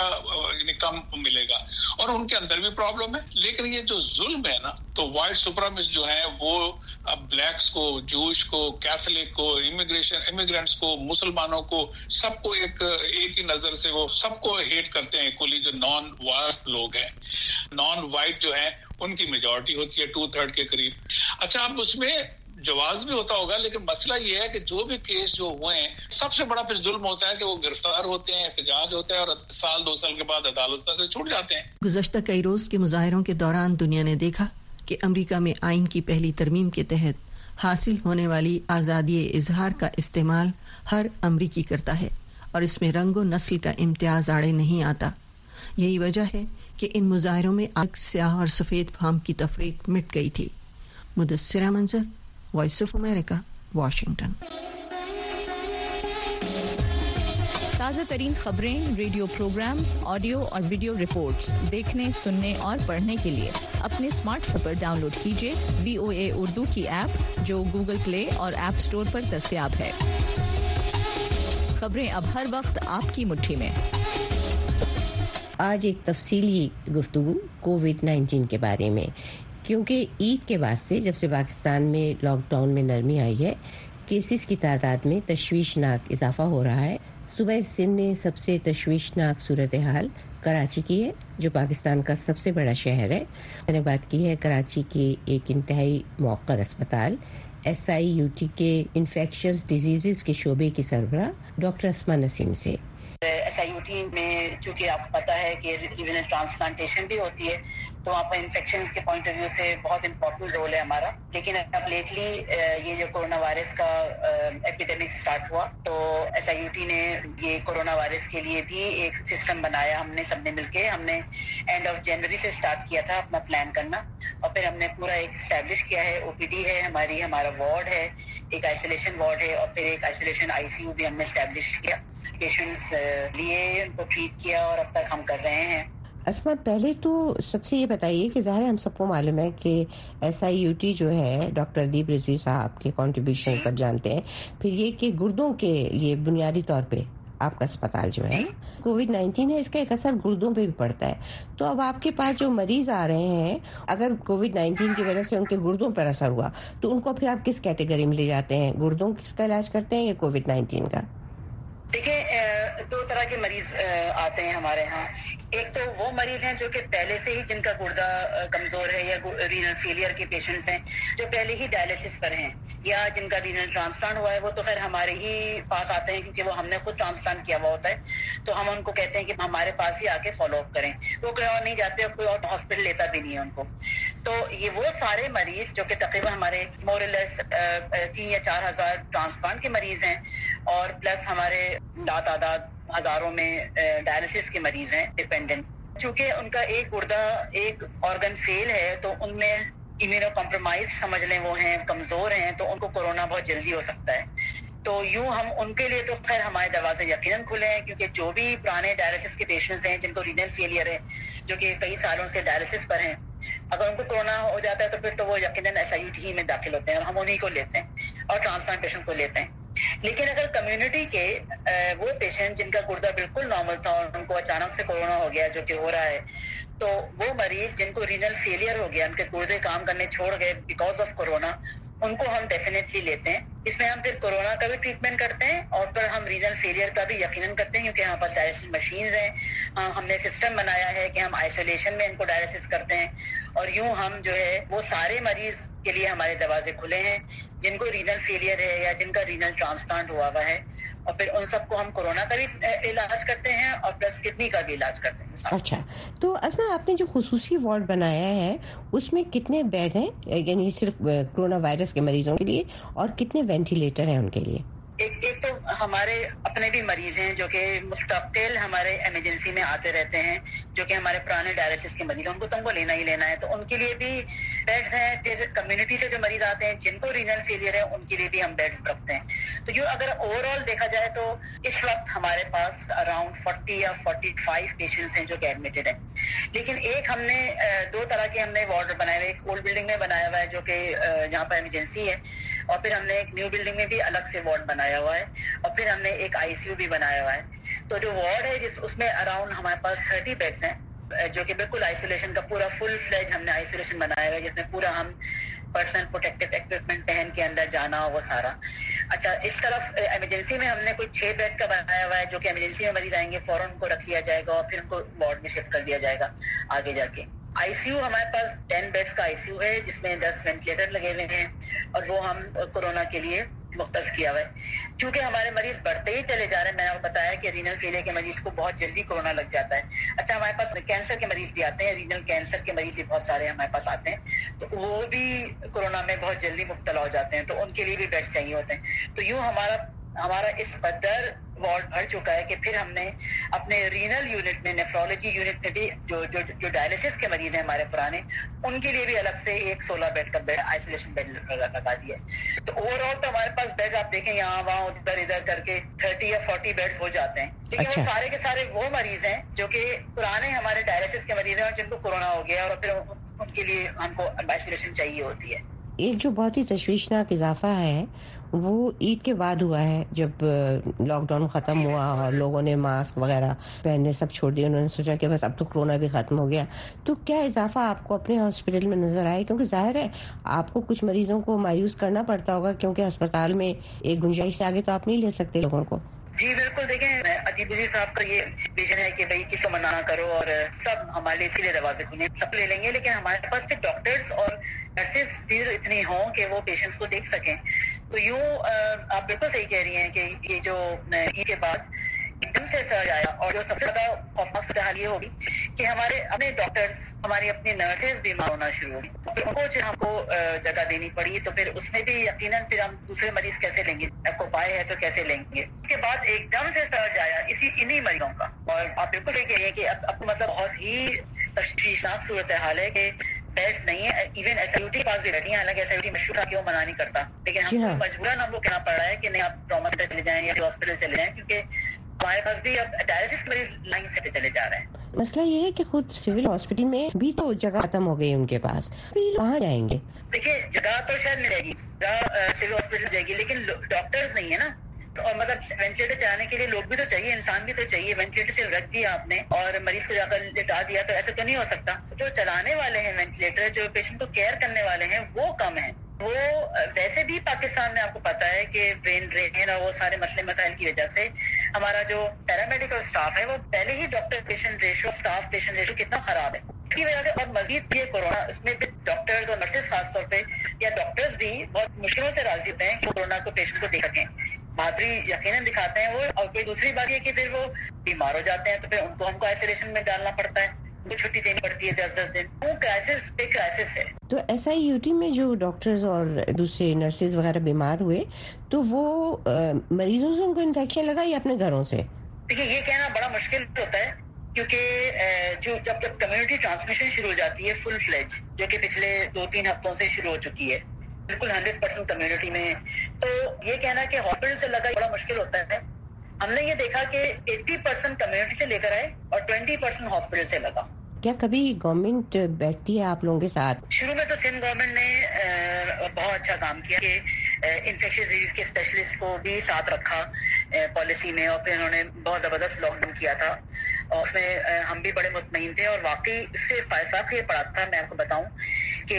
کم ملے گا اور ان کے اندر بھی پرابلم ہے. لیکن یہ جو ظلم ہے نا، تو وائٹ سپرامسٹ جو ہیں وہ بلیکس کو، جوش کو، کیتھولک کو، امیگرینٹس کو، مسلمانوں کو، سب کو ایک ہی نظر سے وہ سب کو ہیٹ کرتے ہیں ایکولی. جو نان وائٹ لوگ ہیں، نان وائٹ جو ہیں، ان کی میجورٹی ہوتی ہے 2/3 کے قریب. اچھا، اب اس میں جواز بھی ہوتا ہوگا، لیکن مسئلہ یہ ہے کہ جو بھی کیس جو ہوئے ہیں، سب سے بڑا پھر ظلم ہوتا ہے کہ وہ گرفتار ہوتے ہیں، احتجاج ہوتا ہے اور 1-2 سال کے بعد عدالت سے چھوٹ جاتے ہیں. گزشتہ کئی روز کے مظاہروں کے دوران دنیا نے دیکھا کہ امریکہ میں آئین کی پہلی ترمیم کے تحت حاصل ہونے والی آزادی اظہار کا استعمال ہر امریکی کرتا ہے اور اس میں رنگ و نسل کا امتیاز آڑے نہیں آتا. یہی وجہ ہے کہ ان مظاہروں میں آج سیاہ اور سفید فام کی تفریق مٹ گئی تھی. مدثرہ منظر، وائس آف امریکہ، واشنگٹن. تازہ ترین خبریں، ریڈیو پروگرامز، آڈیو اور ویڈیو رپورٹس دیکھنے، سننے اور پڑھنے کے لیے اپنے اسمارٹ فون پر ڈاؤن لوڈ کیجیے VOA اردو کی ایپ جو گوگل پلے اور ایپ اسٹور پر دستیاب ہے. خبریں اب ہر وقت آپ کی مٹھی میں. آج ایک تفصیلی گفتگو کووڈ-19 کے بارے میں، کیونکہ عید کے بعد سے جب سے پاکستان میں لاک ڈاؤن میں نرمی آئی ہے، کیسز کی تعداد میں تشویشناک اضافہ ہو رہا ہے. صوبہ سندھ میں سب سے تشویشناک صورتحال کراچی کی ہے، جو پاکستان کا سب سے بڑا شہر ہے. میں نے بات کی ہے کراچی کے ایک انتہائی موقر اسپتال SIUT کے انفیکشس ڈیزیزز کے شعبے کی سربراہ ڈاکٹر اسما نسیم سے. SIUT میں چونکہ آپ کو پتا ہے کہ ریونل ٹرانسپلانٹیشن بھی ہوتی ہے، تو وہاں پر انفیکشنز کے پوائنٹ آف ویو سے بہت امپورٹنٹ رول ہے ہمارا. لیکن اب لیٹلی یہ جو کورونا وائرس کا ایپیڈیمک سٹارٹ ہوا تو SIUT نے یہ کورونا وائرس کے لیے بھی ایک سسٹم بنایا. ہم نے سب نے مل کے، ہم نے اینڈ آف جنوری سے سٹارٹ کیا تھا اپنا پلان کرنا، اور پھر ہم نے پورا ایک اسٹیبلش کیا ہے. OPD ہے ہمارا وارڈ ہے، ایک آئسولیشن وارڈ ہے، اور پھر ایک آئسولیشن ICU بھی ہم نے اسٹیبلش کیا. پیشنٹس لیے، ان کو ٹریٹ کیا، اور اب تک ہم کر رہے ہیں. اسما، پہلے تو سب سے یہ بتائیے کہ ظاہر ہم سب کو معلوم ہے کہ SIUT جو ہے ڈاکٹر دیپ رضوی صاحب کے کنٹریبیوشن سب جانتے ہیں. پھر یہ کہ گردوں کے لیے بنیادی طور پہ آپ کا اسپتال جو ہے کووڈ-19 ہے، اس کا ایک اثر گردوں پہ بھی پڑتا ہے. تو اب آپ کے پاس جو مریض آ رہے ہیں، اگر کووڈ-19 کی وجہ سے ان کے گردوں پر اثر ہوا تو ان کو پھر آپ کس کیٹیگری میں لے جاتے ہیں؟ گردوں کس کا علاج کرتے ہیں یا کووڈ-19 کا؟ دیکھیں، دو طرح کے مریض آتے ہیں ہمارے ہاں. ایک تو وہ مریض ہیں جو کہ پہلے سے ہی جن کا گردہ کمزور ہے، یا رینل فیلئر کے پیشنٹس ہیں جو پہلے ہی ڈائلسس پر ہیں، یا جن کا رینل ٹرانسپلانٹ ہوا ہے. وہ تو خیر ہمارے ہی پاس آتے ہیں کیونکہ وہ ہم نے خود ٹرانسپلانٹ کیا ہوا ہوتا ہے. تو ہم ان کو کہتے ہیں کہ ہمارے پاس ہی آ کے فالو اپ کریں. وہ کوئی اور نہیں جاتے، کوئی اور ہاسپٹل لیتا بھی نہیں ہے ان کو. تو یہ وہ سارے مریض جو کہ تقریباً ہمارے مور لیس 3 یا 4 ہزار ٹرانسپلانٹ کے مریض ہیں، اور پلس ہمارے تعداد ہزاروں میں ڈائلسس کے مریض ہیں ڈیپینڈنٹ. چونکہ ان کا ایک گردہ، ایک آرگن فیل ہے، تو ان میں امیونو کمپرومائز سمجھ لیں، وہ ہیں کمزور ہیں، تو ان کو کورونا بہت جلدی ہو سکتا ہے. تو یوں ہم ان کے لیے تو خیر ہمارے دروازے یقیناً کھلے ہیں، کیونکہ جو بھی پرانے ڈائلسس کے پیشنٹس ہیں جن کو رینل فیلئر ہے، جو کہ کئی سالوں سے ڈائلسس پر ہیں، اگر ان کو کورونا ہو جاتا ہے تو پھر تو وہ یقیناً SIUT ہی میں داخل ہوتے ہیں، اور ہم انہیں کو لیتے ہیں اور ٹرانسپلانٹیشن کو لیتے ہیں. لیکن اگر کمیونٹی کے وہ پیشنٹ جن کا گردہ بالکل نارمل تھا اور ان کو اچانک سے کورونا ہو گیا، جو کہ ہو رہا ہے، تو وہ مریض جن کو رینل فیلئر ہو گیا، ان کے گردے کام کرنے چھوڑ گئے بیکاز آف کورونا، ان کو ہم ڈیفینیٹلی لیتے ہیں. اس میں ہم پھر کورونا کا بھی ٹریٹمنٹ کرتے ہیں، اور پھر ہم رینل فیلئر کا بھی یقیناً کرتے ہیں، کیونکہ یہاں پر ڈائلسس مشینز ہیں. ہم نے سسٹم بنایا ہے کہ ہم آئسولیشن میں ان کو ڈائلسس کرتے ہیں. اور یوں ہم جو ہے وہ سارے مریض کے لیے ہمارے دروازے کھلے ہیں جن کو رینل فیلئر ہے یا جن کا رینل ٹرانسپلانٹ ہوا ہوا ہے. اور پھر ان سب کو ہم کورونا کا بھی علاج کرتے ہیں اور پلس کڈنی کا بھی علاج کرتے ہیں. اچھا، تو اسما آپ نے جو خصوصی وارڈ بنایا ہے اس میں کتنے بیڈ ہیں، یعنی صرف کورونا وائرس کے مریضوں کے لیے، اور کتنے وینٹیلیٹر ہیں ان کے لیے؟ ایک تو ہمارے اپنے بھی مریض ہیں جو کہ مستقل ہمارے ایمرجنسی میں آتے رہتے ہیں، جو کہ ہمارے پرانے ڈائلسس کے مریض ہیں، ان کو تو ہم کو لینا ہی لینا ہے، تو ان کے لیے بھی بیڈز ہیں. پھر کمیونٹی سے جو مریض آتے ہیں جن کو رینل فیلئر ہے، ان کے لیے بھی ہم بیڈز رکھتے ہیں. تو جو اگر اوور آل دیکھا جائے تو اس وقت ہمارے پاس اراؤنڈ 40 یا 45 پیشنٹس ہیں جو کہ ایڈمیٹڈ ہیں. لیکن ایک ہم نے 2 طرح کے ہم نے وارڈ بنائے ہوئے، ایک اولڈ بلڈنگ میں بنایا ہوا ہے جو کہ جہاں پر ایمرجنسی ہے، اور پھر ہم نے ایک نیو بلڈنگ میں بھی الگ سے وارڈ بنایا ہوا ہے، اور پھر ہم نے ایک ICU بھی بنایا ہوا ہے. تو جو وارڈ ہے اس میں اراؤنڈ ہمارے پاس 30 بیڈس ہیں، جو کہ بالکل آئسولیشن کا پورا فل فلیج ہم نے آئسولیشن بنایا ہوا ہے، جس میں پورا ہم پرسنل پروٹیکٹیو ایکوپمنٹ پہن کے اندر جانا وہ سارا. اچھا، اس طرف ایمرجنسی میں ہم نے کوئی 6 بیڈ کا بنایا ہوا ہے، جو کہ ایمرجنسی میں مریض آئیں گے فوراً ان کو رکھ لیا جائے گا اور پھر ان کو وارڈ میں شفٹ کر دیا جائے گا آگے جا کے. ICU ہمارے پاس 10 بیڈس کا ICU ہے، جس میں 10 وینٹیلیٹر لگے ہوئے ہیں، اور وہ ہم کورونا کے لیے مختص کیا ہوا ہے. چونکہ ہمارے مریض بڑھتے ہی چلے جا رہے ہیں. میں نے آپ کو بتایا کہ رینل فیلئر کے مریض کو بہت جلدی کورونا لگ جاتا ہے. اچھا ہمارے پاس کینسر کے مریض بھی آتے ہیں, رینل کینسر کے مریض بھی بہت سارے ہمارے پاس آتے ہیں, تو وہ بھی کورونا میں بہت جلدی مبتلا ہو جاتے ہیں, تو ان کے لیے بھی بیڈ چاہیے ہوتے ہیں. تو یوں ہمارا اس قدر وارڈ بھر چکا ہے کہ پھر ہم نے اپنے رینل یونٹ میں, نیفرولوجی یونٹ میں بھی جو ڈائلسس کے مریض ہیں ہمارے پرانے, ان کے لیے بھی الگ سے ایک 16 بیڈ کا بیڈ آئسولیشن بیڈ لگا دیا ہے. تو اوور آل تو ہمارے پاس بیڈ آپ دیکھیں یہاں وہاں ادھر کر کے 30 یا 40 بیڈ ہو جاتے ہیں. لیکن وہ سارے کے سارے وہ مریض ہیں جو کہ پرانے ہمارے ڈائلسس کے مریض ہیں اور جن کو کورونا ہو گیا اور پھر ان کے لیے ہم کو آئسولیشن چاہیے ہوتی ہے. ایک جو بہت ہی تشویشناک اضافہ ہے وہ عید کے بعد ہوا ہے, جب لاک ڈاؤن ختم ہوا اور لوگوں نے ماسک وغیرہ پہننے سب چھوڑ دیے. انہوں نے سوچا کہ بس اب تو کورونا بھی ختم ہو گیا. تو کیا اضافہ آپ کو اپنے ہاسپٹل میں نظر آئے؟ کیونکہ ظاہر ہے آپ کو کچھ مریضوں کو مایوس کرنا پڑتا ہوگا, کیونکہ ہسپتال میں ایک گنجائش سے آگے تو آپ نہیں لے سکتے لوگوں کو. جی بالکل, دیکھیں ادیب عزیز صاحب کا یہ ویژن ہے کہ بھائی کس کو منع کرو اور سب ہمارے لیے اسی لیے دروازے کھلے, سب لے لیں گے. لیکن ہمارے پاس بھی ڈاکٹرز اور نرسز بھی اتنی ہوں کہ وہ پیشنٹس کو دیکھ سکیں. تو یوں آپ بالکل صحیح کہہ رہی ہیں کہ یہ جو عید کے بعد ایک دم سے سرج آیا, اور جو سب سے زیادہ خوفناک صورتحال یہ ہوگی کہ ہمارے اپنے ڈاکٹرز, ہماری اپنی نرسز بیمار ہونا شروع ہوگی. پھر ان کو جو ہم کو جگہ دینی پڑی, تو پھر اس میں بھی یقیناً پھر ہم دوسرے مریض کیسے لیں گے, آپ کو پائے ہے تو کیسے لیں گے. اس کے بعد ایک دم سے سرج آیا انہی مریضوں کا, اور آپ بالکل صحیح کہہ رہی ہیں کہ اب مطلب بہت ہی تشویشناک صورتحال ہے کہ بیڈز نہیں ہے. Even S I U T کے پاس بھی بیٹھی ہیں, حالانکہ ایس آئی یو ٹی مشہور تھا کہ وہ منع نہیں کرتا, لیکن ہم کو مجبوراً ہم کو کہنا پڑ رہا ہے کہ نہیں آپ ٹراما سینٹر چلے جائیں یا ہاسپٹل چلے جائیں, کیونکہ ہمارے پاس بھی اب ڈائلسس مریض لائن سے چلے جا رہے ہیں. مسئلہ یہ ہے کہ خود سول ہاسپٹل میں بھی تو جگہ ختم ہو گئی ان کے پاس, کہاں جائیں گے؟ دیکھیے جگہ تو شاید ملے گی, جگہ سول ہاسپٹل جائے گی, لیکن ڈاکٹرز نہیں ہے نا. اور مطلب وینٹیلیٹر چلانے کے لیے لوگ بھی تو چاہیے, انسان بھی تو چاہیے. وینٹیلیٹر سے رکھ دیا آپ نے اور مریض کو جا کر لٹا دیا, تو ایسا تو نہیں ہو سکتا. جو چلانے والے ہیں وینٹیلیٹر, جو پیشنٹ کو کیئر کرنے والے ہیں, وہ کم ہیں. وہ ویسے بھی پاکستان میں آپ کو پتا ہے کہ برین ڈرین اور وہ سارے مسئلے مسائل کی وجہ سے ہمارا جو پیرامیڈیکل اسٹاف ہے وہ پہلے ہی doctor patient ratio, staff patient ratio کتنا خراب ہے. اس کی وجہ سے اور مزید یہ کورونا, اس میں بھی ڈاکٹرز اور نرسز خاص طور پہ یا ڈاکٹرز بھی بہت مشکلوں سے راضی ہوتے ہیں کہ کورونا کو پیشنٹ کو دیکھ سکیں. بہادری یقیناً دکھاتے ہیں وہ, اور کوئی دوسری بات یہ کہ پھر وہ بیمار ہو جاتے ہیں تو پھر ان کو ہم کو آئسولیشن میں ڈالنا پڑتا ہے, ان کو چھٹی دینی پڑتی ہے 10 دن. وہ کرائسس پہ کرائسس ہے. تو ایس آئی یو ٹی میں جو ڈاکٹرز اور دوسرے نرسز وغیرہ بیمار ہوئے تو وہ مریضوں سے ان کو انفیکشن لگا یا اپنے گھروں سے؟ دیکھیے یہ کہنا بڑا مشکل ہوتا ہے, کیونکہ جب کمیونٹی ٹرانسمیشن شروع ہو جاتی ہے فل فلیج, جو کہ پچھلے 2-3 ہفتوں سے شروع ہو چکی ہے بالکل 100% کمیونٹی میں, تو یہ کہنا کہ ہاسپٹل سے لگا بڑا مشکل ہوتا ہے. ہم نے یہ دیکھا کہ 80% کمیونٹی سے لے کر آئے اور 20% ہاسپٹل سے لگا. کیا کبھی گورنمنٹ بیٹھتی ہے آپ لوگوں کے ساتھ؟ شروع میں تو سندھ گورنمنٹ نے بہت اچھا کام کیا کہ انفیکشس ڈیزیز کے اسپیشلسٹ کو بھی ساتھ رکھا پالیسی میں, اور پھر انہوں نے بہت زبردست لاک ڈاؤن کیا تھا, اور اس میں ہم بھی بڑے مطمئن تھے. اور واقعی اس سے فرق یہ پڑا تھا, میں آپ کو بتاؤں کہ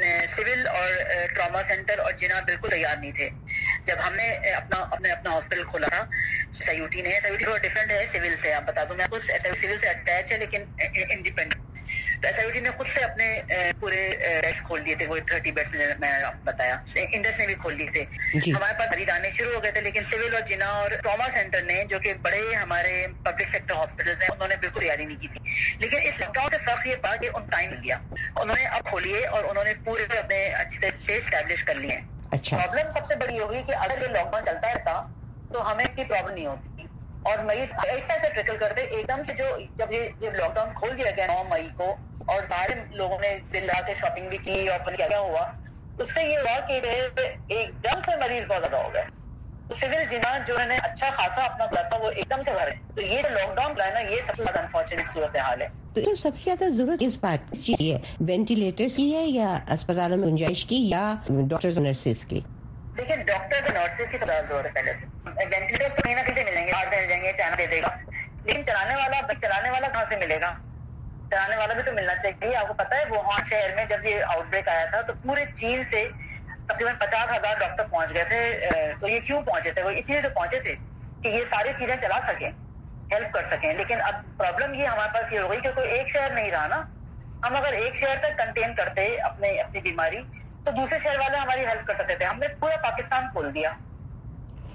سول اور ٹراما سینٹر اور جنا بالکل تیار نہیں تھے. جب ہم نے اپنا ہاسپٹل کھولا تھا ایس آئی یو ٹی نے, ایس آئی یو ٹی تھوڑا ڈفرینٹ ہے سول سے, آپ بتا دوں میں آپ کو, ایس آئی یو سول سے اٹیچ ہے لیکن انڈیپینڈنٹ. تو ایس آئی یو ٹی نے خود سے اپنے پورے بیڈس کھول دیے تھے, وہ 30 بیڈس میں آپ بتایا. انڈس نے بھی کھول دیے تھے. ہمارے پاس مریض آنے شروع ہو گئے تھے, لیکن سول اور جنا اور ٹراما سینٹر نے, جو کہ بڑے ہمارے پبلک سیکٹر ہاسپٹلس ہیں, انہوں نے بالکل تیاری نہیں کی تھی. لیکن اس لاک ڈاؤن سے فرق یہ پڑا کہ ان ٹائم مل گیا, انہوں نے اب کھولیے اور انہوں نے پورے اپنے اچھے سے اسٹیبلش کر لیے. پرابلم سب سے بڑی ہوگی کہ اگر یہ لاک ڈاؤن چلتا رہتا تو ہمیں اتنی پرابلم نہیں ہوتی, اور مریض ایسا ایسا ٹریکل کرتے ایک دم سے. جب لاک ڈاؤن کھول دیا گیا 9 مئی کو, اور سارے لوگوں نے دل لگا کے شاپنگ بھی کی, اور پھر کیا ہوا اس سے یہ ہوا کہ ایک دم سے مریض بہت زیادہ ہو گئے. تو سول جنا جو انہوں نے اچھا خاصا اپنا کیا تھا وہ ایک دم سے بھرے. تو یہ جو لاک ڈاؤن ہے نا, یہ سب سے زیادہ انفارچونیٹ صورتحال ہے. تو سب سے زیادہ ضرورت اس بات کی ہے, وینٹیلیٹر کی ہے یا اسپتالوں میں گنجائش کی یا ڈاکٹرز اور نرسز کی؟ دیکھیں ڈاکٹرز اور نرسز کی زیادہ ضرورت ہے. پہلے وینٹیلیٹرز تو کہیں نہ کہیں سے ملیں گے, آج مل جائیں گے, چانا دے دے گا, لیکن چلانے والا کہاں سے ملے گا؟ چلانے والا بھی تو ملنا چاہیے. آپ کو پتا ہے ووہان شہر میں جب یہ آؤٹ بریک آیا تھا تو پورے چین سے تقریباً 50,000 ڈاکٹر پہنچ گئے تھے. تو یہ کیوں پہنچے تھے؟ وہ اس لیے تو پہنچے تھے کہ یہ ساری چیزیں چلا سکیں, ہیلپ کر سکیں. لیکن اب پرابلم یہ ہمارے پاس یہ ہو گئی کہ کوئی ایک شہر نہیں رہا نا. ہم اگر ایک شہر تک کنٹین کرتے اپنی بیماری تو دوسرے شہر والے ہماری ہیلپ کر سکتے تھے. ہم نے پورا پاکستان کھول دیا,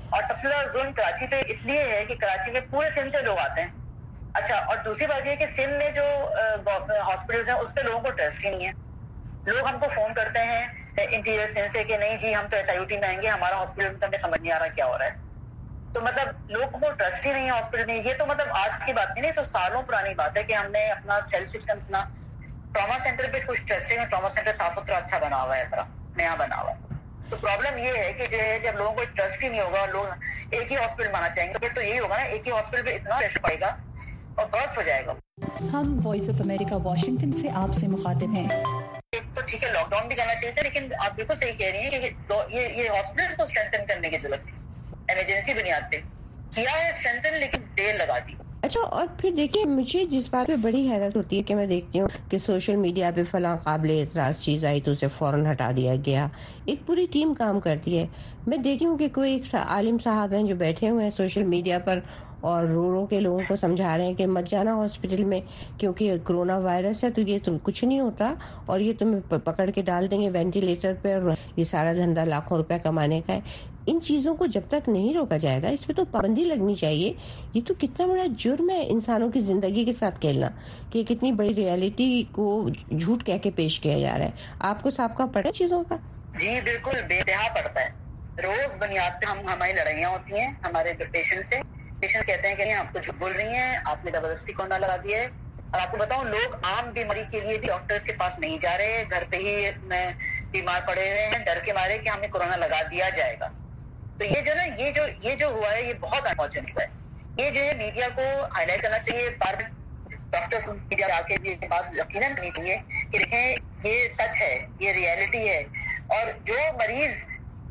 اور سب سے زیادہ ظلم کراچی پہ اس لیے ہے کہ کراچی میں پورے سندھ سے لوگ آتے ہیں. اچھا, اور دوسری بات یہ کہ سندھ میں جو ہاسپٹلس ہیں اس پہ لوگوں کو ٹرسٹ ہی نہیں ہے. لوگ ہم کو فون کرتے ہیں انٹیریئر سندھ سے کہ نہیں جی ہم تو SIUT میں آئیں گے, ہمارا ہاسپٹل میں ہمیں سمجھ نہیں آ رہا کیا ہو رہا ہے. تو مطلب لوگوں کو ٹرسٹ ہی نہیں ہے ہاسپٹل میں. یہ تو مطلب آج کی بات نہیں, تو سالوں پرانی بات ہے کہ ہم نے اپنا ہیلتھ سسٹم, اپنا ٹراما سینٹر پہ کچھ ٹرسٹ ہے. ٹراما سینٹر صاف ستھرا اچھا بنا ہوا ہے, نیا بنا ہوا ہے. تو پرابلم یہ ہے کہ جو ہے جب لوگوں کو ٹرسٹ ہی نہیں ہوگا اور لوگ ایک ہی ہاسپٹل بنانا چاہیں گے, تو پھر تو یہی ہوگا نا, ایک ہی ہاسپٹل پہ اتنا پریشر پڑے گا اور برسٹ ہو جائے گا. ہم وائس آف امریکہ واشنگٹن سے آپ سے مخاطب ہیں. ایک تو ٹھیک ہے لاک ڈاؤن بھی کرنا چاہیے تھا, لیکن آپ بالکل صحیح کہہ رہی ہیں کہ یہ ہاسپٹل کو اسٹرینتھن کرنے کی ضرورت تھی ایمرجنسی بنیاد پہ. کیا ہے اسٹرینتھن, لیکن دیر لگا دی. اچھا, اور پھر دیکھیں مجھے جس بات پہ بڑی حیرت ہوتی ہے کہ میں دیکھتی ہوں کہ سوشل میڈیا پہ فلاں قابل اعتراض چیز آئی تو اسے فوراً ہٹا دیا گیا. ایک پوری ٹیم کام کرتی ہے. میں دیکھتی ہوں کہ کوئی ایک عالم صاحب ہیں جو بیٹھے ہوئے ہیں سوشل میڈیا پر اور رو کے لوگوں کو سمجھا رہے ہیں کہ مت جانا ہاسپٹل میں کیونکہ کرونا وائرس ہے, تو یہ تم کچھ نہیں ہوتا اور یہ تمہیں پکڑ کے ڈال دیں گے وینٹیلیٹر پہ اور یہ سارا دھندا لاکھوں روپے کمانے کا ہے. ان چیزوں کو جب تک نہیں روکا جائے گا اس پہ تو پابندی لگنی چاہیے. یہ تو کتنا بڑا جرم ہے انسانوں کی زندگی کے ساتھ کھیلنا, کہ کتنی بڑی ریالٹی کو جھوٹ کہہ کے پیش کیا جا رہا ہے. آپ کو سابقہ پڑا ہے چیزوں کا؟ جی بالکل بے انتہا پڑتا ہے. روز بنیاد پہ ہماری لڑائیاں ہوتی ہیں ہمارے پیشنٹ سے. پیشنٹ کہتے ہیں کہ آپ تو جھوٹ بول رہی ہیں, آپ نے زبردستی کورونا لگا دیا ہے. اور آپ کو بتاؤں لوگ عام بیماری کے لیے بھی ڈاکٹرز کے پاس نہیں جا رہے, گھر پہ ہی بیمار پڑے ہوئے ہیں ڈر کے مارے کہ ہمیں کورونا لگا دیا جائے گا. تو یہ جو نا یہ جو ہوا ہے یہ بہت انفارچونیٹ ہوا ہے. یہ جو ہے میڈیا کو ہائی لائٹ کرنا چاہیے, بار ڈاکٹرز میڈیا آ کے یہ بات یقیناً کرنی چاہیے کہ دیکھیں یہ سچ ہے, یہ ریئلٹی ہے. اور جو مریض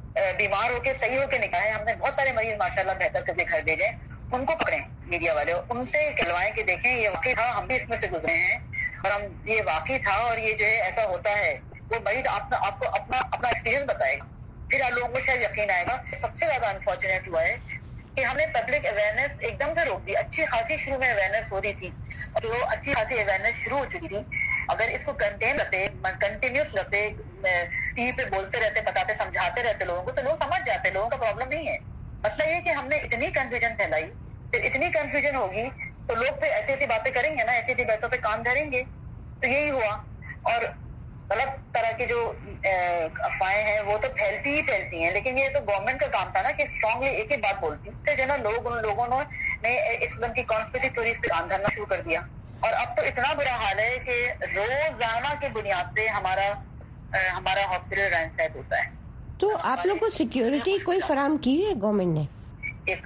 بیمار ہو کے صحیح ہو کے نکلا ہے, ہم نے بہت سارے مریض ماشاءاللہ بہتر کر کے گھر بھیجے, ان کو پکڑیں میڈیا والے, ان سے کہلوائیں کہ دیکھیں یہ واقعی تھا, ہم بھی اس میں سے گزرے ہیں اور ہم یہ واقعی تھا اور یہ جو ہے ایسا ہوتا ہے. وہ مریض آپ کو اپنا ایکسپیرینس بتائے گا, پھر آپ لوگوں کو شاید یقین آئے گا. سب سے زیادہ انفارچونیٹ ہوا ہے کہ ہم نے پبلک اویئرنیس ایک دم سے روک دی. اچھی خاصی شروع میں اویئرنیس ہو رہی تھی, تو اچھی خاصی اویئرنیس شروع ہو چکی تھی. اگر اس کو کنٹین رہتے, کنٹینیوس رہتے, ٹی وی پہ بولتے رہتے, بتاتے, سمجھاتے رہتے لوگوں کو, تو لوگ سمجھ جاتے. لوگوں کا پرابلم نہیں ہے. مسئلہ یہ کہ ہم نے اتنی کنفیوژن پھیلائی, پھر اتنی کنفیوژن ہوگی تو لوگ پھر ایسی ایسی باتیں کریں گے نا, ایسی ایسی باتوں پہ کام دھریں گے. تو یہی ہوا. اور غلط طرح کی جو افواہیں ہیں وہ تو پھیلتی ہی پھیلتی ہیں, لیکن یہ تو گورنمنٹ کا کام تھا نا کہ اسٹرانگلی ایک ہی بات بولتی ہے. جو نا ان لوگوں نے اس قسم کی کانسپریسی تھیوریز پہ کام دھرنا شروع کر دیا. اور اب تو اتنا برا حال ہے کہ روزانہ کی بنیاد پہ ہمارا ہاسپٹل رینسیٹ ہوتا ہے. تو آپ لوگ کو سیکیورٹی کوئی فراہم کی ہے گورنمنٹ نے؟ ایک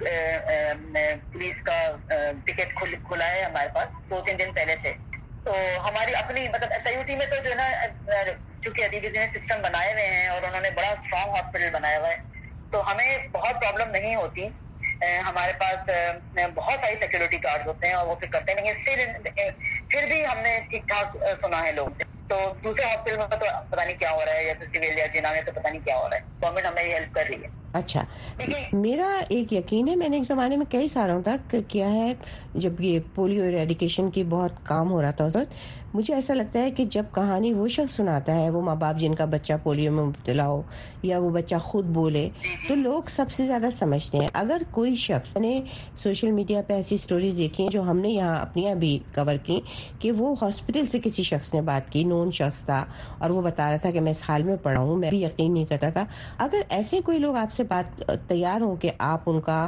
پولیس کا ٹکٹ کھلا ہے ہمارے پاس 2-3 دن پہلے سے. تو ہماری اپنی مطلب SIUT میں تو جو ہے نا چونکہ ادیب نے سسٹم بنائے ہوئے ہیں اور انہوں نے بڑا اسٹرانگ ہاسپٹل بنایا ہوا ہے, تو ہمیں بہت پرابلم نہیں ہوتی. ہمارے پاس بہت ساری سیکورٹی گارڈز ہوتے ہیں اور وہ پک کرتے نہیں ہیں. پھر بھی ہم نے ٹھیک ٹھاک سنا ہے لوگوں سے. تو دوسرے ہاسپٹل میں تو پتہ نہیں کیا ہو رہا ہے, جیسے سول یا جنا میں تو پتہ نہیں کیا ہو رہا ہے. گورنمنٹ ہمیں یہ ہیلپ کر رہی ہے. اچھا, میرا ایک یقین ہے, میں نے ایک زمانے میں کئی سالوں تک کیا ہے جب یہ پولیو ایریڈیکیشن کی بہت کام ہو رہا تھا اس وقت, مجھے ایسا لگتا ہے کہ جب کہانی وہ شخص سناتا ہے, وہ ماں باپ جن کا بچہ پولیو میں مبتلا ہو یا وہ بچہ خود بولے, تو لوگ سب سے زیادہ سمجھتے ہیں. اگر کوئی شخص نے سوشل میڈیا پہ ایسی سٹوریز دیکھی ہیں جو ہم نے یہاں اپنیاں بھی کور کی کہ وہ ہاسپٹل سے کسی شخص نے بات کی, نون شخص تھا اور وہ بتا رہا تھا کہ میں اس حال میں پڑا ہوں, میں بھی یقین نہیں کرتا تھا. اگر ایسے کوئی لوگ آپ سے بات تیار ہوں کہ آپ ان کا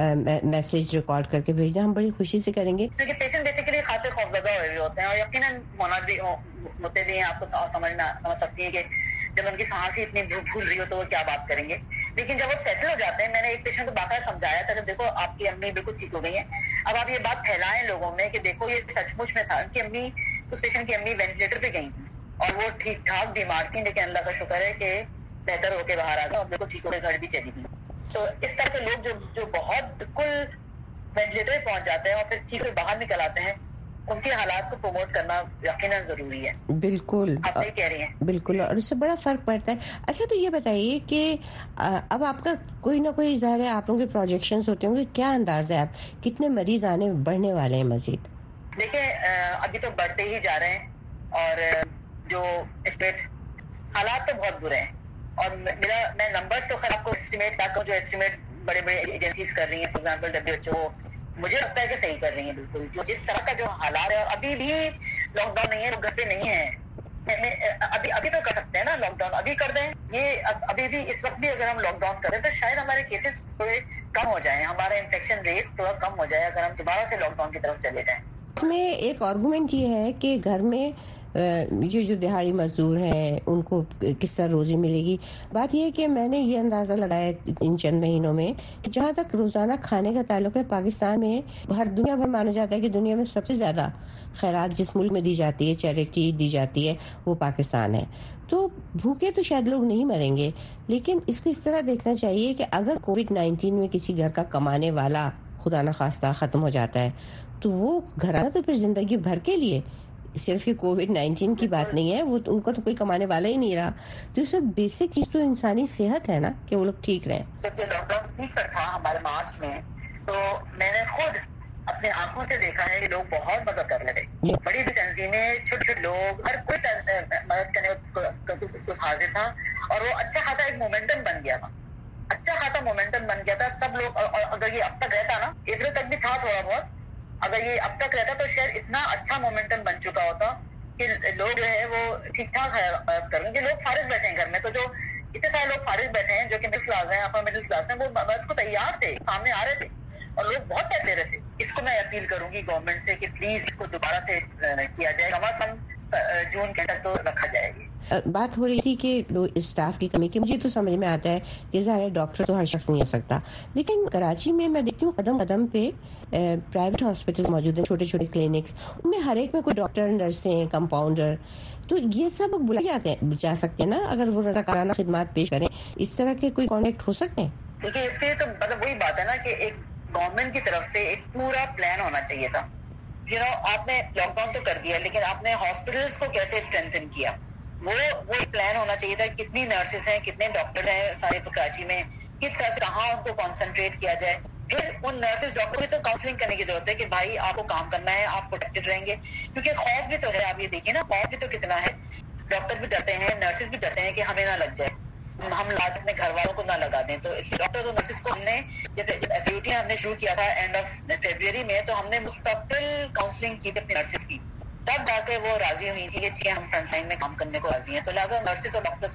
میسج ریکارڈ کر کے بھیج دیں, ہم بڑی خوشی سے کریں گے. کیونکہ پیشنٹ بیسیکلی خاصے خوفزدہ ہوئے ہوتے ہیں اور یقیناً ہوتے بھی ہیں. آپ کو سمجھ سکتی ہیں کہ جب ان کی سانس ہی اتنی بھول رہی ہو تو وہ کیا بات کریں گے. لیکن جب وہ سیٹل ہو جاتے ہیں, میں نے ایک پیشنٹ کو باقاعدہ سمجھایا تھا کہ دیکھو آپ کی امی بالکل ٹھیک ہو گئی ہیں, اب آپ یہ بات پھیلائیں لوگوں میں کہ دیکھو یہ سچ مچ میں تھا کہ امی, اس پیشنٹ کی امی وینٹیلیٹر پہ گئی تھی اور وہ ٹھیک ٹھاک بیمار تھی, لیکن اللہ کا شکر ہے کہ بہتر ہو کے باہر آ گئے اور بالکل ٹھیک ہو کے گھر بھی چلی گئی. تو اس طرح کے لوگ جو بہت بالکل وینٹیلیٹر پہ پہنچ جاتے ہیں اور پھر ٹھیک ہو باہر نکل آتے ہیں, ان کے حالات کو پروموٹ کرنا یقیناً ضروری ہے. بالکل آپ صحیح کہہ رہی ہیں, بالکل, اور اس سے بڑا فرق پڑتا ہے. اچھا, تو یہ بتائیے کہ اب آپ کا کوئی نہ کوئی ظاہر ہے آپ لوگوں کے پروجیکشنز ہوتے ہوں گے, کیا انداز ہے آپ کتنے مریض آنے بڑھنے والے ہیں مزید؟ دیکھیں ابھی تو بڑھتے ہی جا رہے ہیں اور جو اسٹیٹ حالات تو بہت برے ہیں. اور میں نمبر تو خیر آپ کو اسٹیمیٹ کر جو اسٹیمیٹ बड़े बड़े एजेंसीज कर रही हैं, फॉर एग्जाम्पल WHO, मुझे लगता है कि सही कर रही हैं बिल्कुल। जो जिस तरह का जो हालात है, अभी भी लॉकडाउन नहीं है, लोग घर पे नहीं है, अभी तो कर सकते हैं ना लॉकडाउन, अभी कर दें। ये अभी भी इस वक्त भी अगर हम लॉकडाउन करें तो शायद हमारे केसेस थोड़े कम हो जाए, हमारा इन्फेक्शन रेट थोड़ा कम हो जाए अगर हम दोबारा से लॉकडाउन की तरफ चले जाएं। इसमें एक आर्गुमेंट ये है कि घर में जो दिहाड़ी मजदूर हैं उनको किस तरह रोजी मिलेगी। बात यह है कि मैंने ये अंदाज़ा लगाया इन चंद महीनों में कि जहाँ तक रोज़ाना खाने का ताल्लुक है, पाकिस्तान में हर दुनिया भर माना जाता है कि दुनिया में सबसे ज़्यादा खैरात जिस मुल्क में दी जाती है, चैरिटी दी जाती है, वो पाकिस्तान है। तो भूखे तो शायद लोग नहीं मरेंगे, लेकिन इसको इस तरह देखना चाहिए कि अगर कोविड-19 में किसी घर का कमाने वाला खुदा न खास्ता ख़त्म हो जाता है तो वो घराना तो फिर ज़िंदगी भर के लिए, सिर्फ ये कोविड-19 की बात नहीं है, वो उनको तो कोई कमाने वाला ही नहीं रहा। तो इस बेसिक चीज तो इंसानी सेहत है ना, कि वो लोग ठीक रहे। जब ये लॉकडाउन ठीक था हमारे मार्च में, तो मैंने खुद अपने आंखों से देखा है कि लोग बहुत मदद कर रहे थे। बड़ी भी तंजीमें, छोटे छोटे लोग, हर कोई मदद करने को हाजिर था, और वो अच्छा खासा एक मोमेंटम बन गया था, अच्छा खासा मोमेंटम बन गया था। सब लोग, और अगर ये अब तक रहता ना, अप्रैल तक भी था थोड़ा बहुत, अगर ये अब तक रहता तो शायद इतना अच्छा मोमेंटम बन चुका होता कि लोग जो है वो ठीक ठाक मदद कर रहे हैं। लोग फारिग बैठे हैं घर में, तो जो इतने सारे लोग फारिग बैठे हैं जो कि मिडिल क्लास हैं, अपर मिडिल क्लास हैं, वो मदद को तैयार थे, सामने आ रहे थे, और लोग बहुत पैसे दे रहे थे। इसको मैं अपील करूंगी गवर्नमेंट से कि प्लीज इसको दोबारा से किया जाए, कम से कम जून के तक तो रखा जाएगी। बात हो रही थी कि स्टाफ की कमी की, मुझे तो समझ में आता है कि ज़ाहिर डॉक्टर तो हर शख्स नहीं हो सकता, लेकिन कराची में मैं देखती हूँ कदम कदम पे प्राइवेट हॉस्पिटल मौजूद हैं, छोटे छोटे क्लिनिक्स, उनमें हर एक में कोई डॉक्टर, नर्सें, कंपाउंडर, तो ये सब बुलाए जा सकते हैं ना, अगर वो रज़ाकाराना खिदमत पेश करें। इस तरह के कोई कॉन्टेक्ट हो सकते हैं? देखिए, इसके तो मतलब वही बात है ना कि एक गवर्नमेंट की तरफ से एक पूरा प्लान होना चाहिए था। आपने लॉकडाउन तो कर दिया, लेकिन आपने हॉस्पिटल्स को कैसे स्ट्रेंथन किया, वो प्लान होना चाहिए था। कितनी नर्सेस हैं, कितने डॉक्टर हैं सारे कराची में, किस तरह से कहाँ उनको कॉन्सेंट्रेट किया जाए। फिर उन नर्सेस डॉक्टर की तो काउंसलिंग करने की जरूरत है कि भाई आपको काम करना है, आप प्रोटेक्टेड रहेंगे, क्योंकि खौफ भी तो है। आप ये देखिए ना, खौफ भी तो कितना है। डॉक्टर्स भी डरते हैं, नर्सेस भी डरते हैं कि हमें ना लग जाए, हम लाद अपने घर वालों को ना लगा दें। तो इस डॉक्टर्स और नर्सेस को हमने, जैसे SUT हमने शुरू किया था एंड ऑफ फरवरी में, तो हमने मुस्तकिल काउंसलिंग की थी अपने नर्सेस की, तब जाके वो राजी हुई थी कि ठीक है हम फ्रंटलाइन में काम करने को राजी हैं। तो लिहाजा नर्सेस और डॉक्टर्स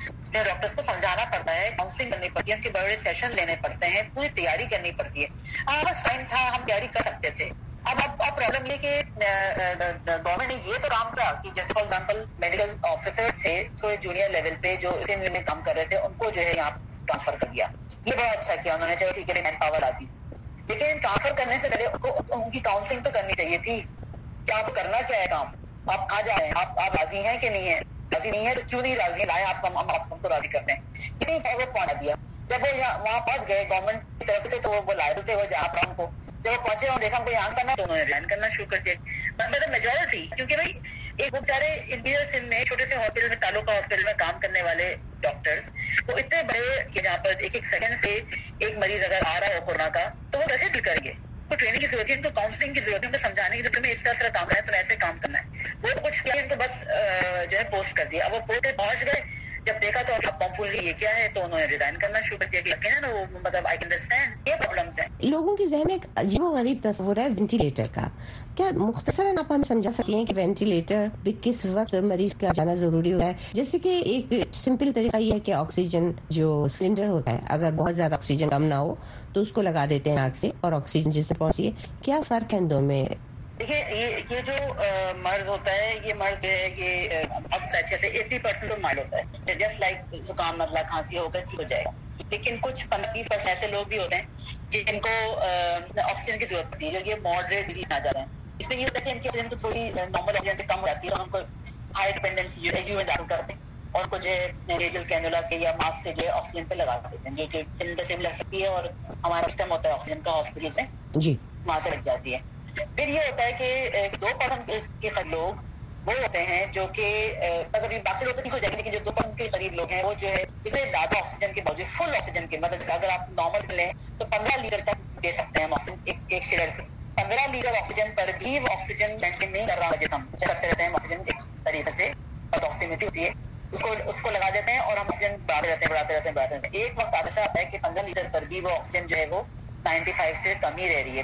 को समझाना पड़ता है, काउंसलिंग करनी पड़ती है, उनके बड़े सेशन लेने पड़ते हैं, पूरी तैयारी करनी पड़ती है। बस टाइम था, हम तैयारी कर सकते थे। अब प्रॉब्लम ये कि गवर्नमेंट ने ये तो काम किया कि जैसे फॉर एग्जांपल मेडिकल ऑफिसर्स थे थोड़े जूनियर लेवल पे जो इस में काम कर रहे थे, उनको जो है यहाँ ट्रांसफर कर दिया। ये बहुत अच्छा किया उन्होंने, चलो ठीक है मैन पावर आ दी, लेकिन ट्रांसफर करने से पहले उनकी काउंसलिंग तो करनी चाहिए थी कि आप करना क्या है काम, आप कहाँ जा रहे हैं, आप राजी हैं कि नहीं है, राजी नहीं है तो क्यों नहीं राजी, लाए आप हमको राजी करते हैं कि नहीं। वो पहुंचा दिया, जब वो वहाँ पहुंच गए गवर्नमेंट की तरफ से, तो वो लायबल थे, वो जहाँ पर उनको जब वो पहुंचे और देखा उनको यहाँ करना, तो उन्होंने रिजाइन करना शुरू कर दिया। मतलब मेजॉरिटी, क्योंकि भाई एक बेचारे इंटीरियर सिंध में छोटे से हॉस्पिटल में, तालुका हॉस्पिटल में काम करने वाले डॉक्टर्स वो इतने बड़े कि जहाँ पर एक सेकंड से एक मरीज अगर आ रहा हो कोरोना का, तो वो कैसे डील करेंगे। तो ट्रेनिंग की जरूरत है, इनको काउंसलिंग की जरूरत है, उनको समझाने की जरूरत है, तुम्हें इस तरह काम है, तुम्हें ऐसे काम करना है। वो कुछ किया, इनको बस जो है पोस्ट कर दिया। अब वो पोस्ट पे पहुंच गए, जब देखा तो पॉम्पुलली ये क्या है, तो उन्होंने रिजाइन करना शुरू कर दिया कि यकीनन ना वो मतलब आई कैन अंडरस्टैंड ये प्रॉब्लम्स हैं। लोगों के जहन में एक अजीबोगरीब तस्वीर है वेंटिलेटर का। क्या मुख्तसरन आप हमें समझा सकती हैं कि वेंटिलेटर भी किस वक्त मरीज का जाना जरूरी होता है? जैसे कि एक सिंपल तरीका ये है कि ऑक्सीजन जो सिलेंडर होता है, अगर बहुत ज्यादा ऑक्सीजन कम ना हो तो उसको लगा देते हैं नाक से और ऑक्सीजन जिससे पहुंची है। क्या फर्क है इन दो में? देखिए, ये जो मर्ज होता है, ये मर्ज जो है ये अब अच्छे से 80% तो माइल्ड होता है, जस्ट लाइक जुकाम, नजला, खांसी होकर ठीक हो जाएगा। लेकिन कुछ 15-20% ऐसे लोग भी होते हैं जिनको ऑक्सीजन की जरूरत पड़ती है, जो ये मॉडरेट डिजीज आ जा रहे हैं। इसमें ये होता है कि इनकी ऑक्सीजन को थोड़ी नॉर्मल ऑक्सीजन से कम हो जाती है, और उनको हाई डिपेंडेंसी जो है ICU में दाखिल करते हैं और कुछ नेजल कैनुला से या मास्क से जो ऑक्सीजन पे लगा देते हैं, जो कि सिलेंडर से भी लग सकती है, और हमारा सिस्टम होता है ऑक्सीजन का हॉस्पिटल से, वहां से लग जाती है। फिर ये होता है कि 2% के लोग वो होते हैं जो कि मतलब बाकी लोग तो ठीक हो जाएंगे, लेकिन जो 2% के करीब लोग हैं वो जो है इतने ज्यादा ऑक्सीजन के बावजूद, फुल ऑक्सीजन के, मतलब अगर आप नॉर्मल लें तो 15 लीटर तक दे सकते हैं ऑक्सीजन एक सिलेंडर से। 15 लीटर ऑक्सीजन पर भी ऑक्सीजन मेंटेन नहीं कर रहा है, जिसम करते रहते हैं ऑक्सीजन एक तरीके से बस ऑक्सीमीटर होती है, اس کو لگا دیتے ہیں اور ہم آکسیجن بڑھاتے رہتے ہیں. ایک وقت آتا ہے کہ 15 لیٹر پر بھی وہ آکسیجن جو ہے وہ 95 سے کم ہی رہ رہی ہے.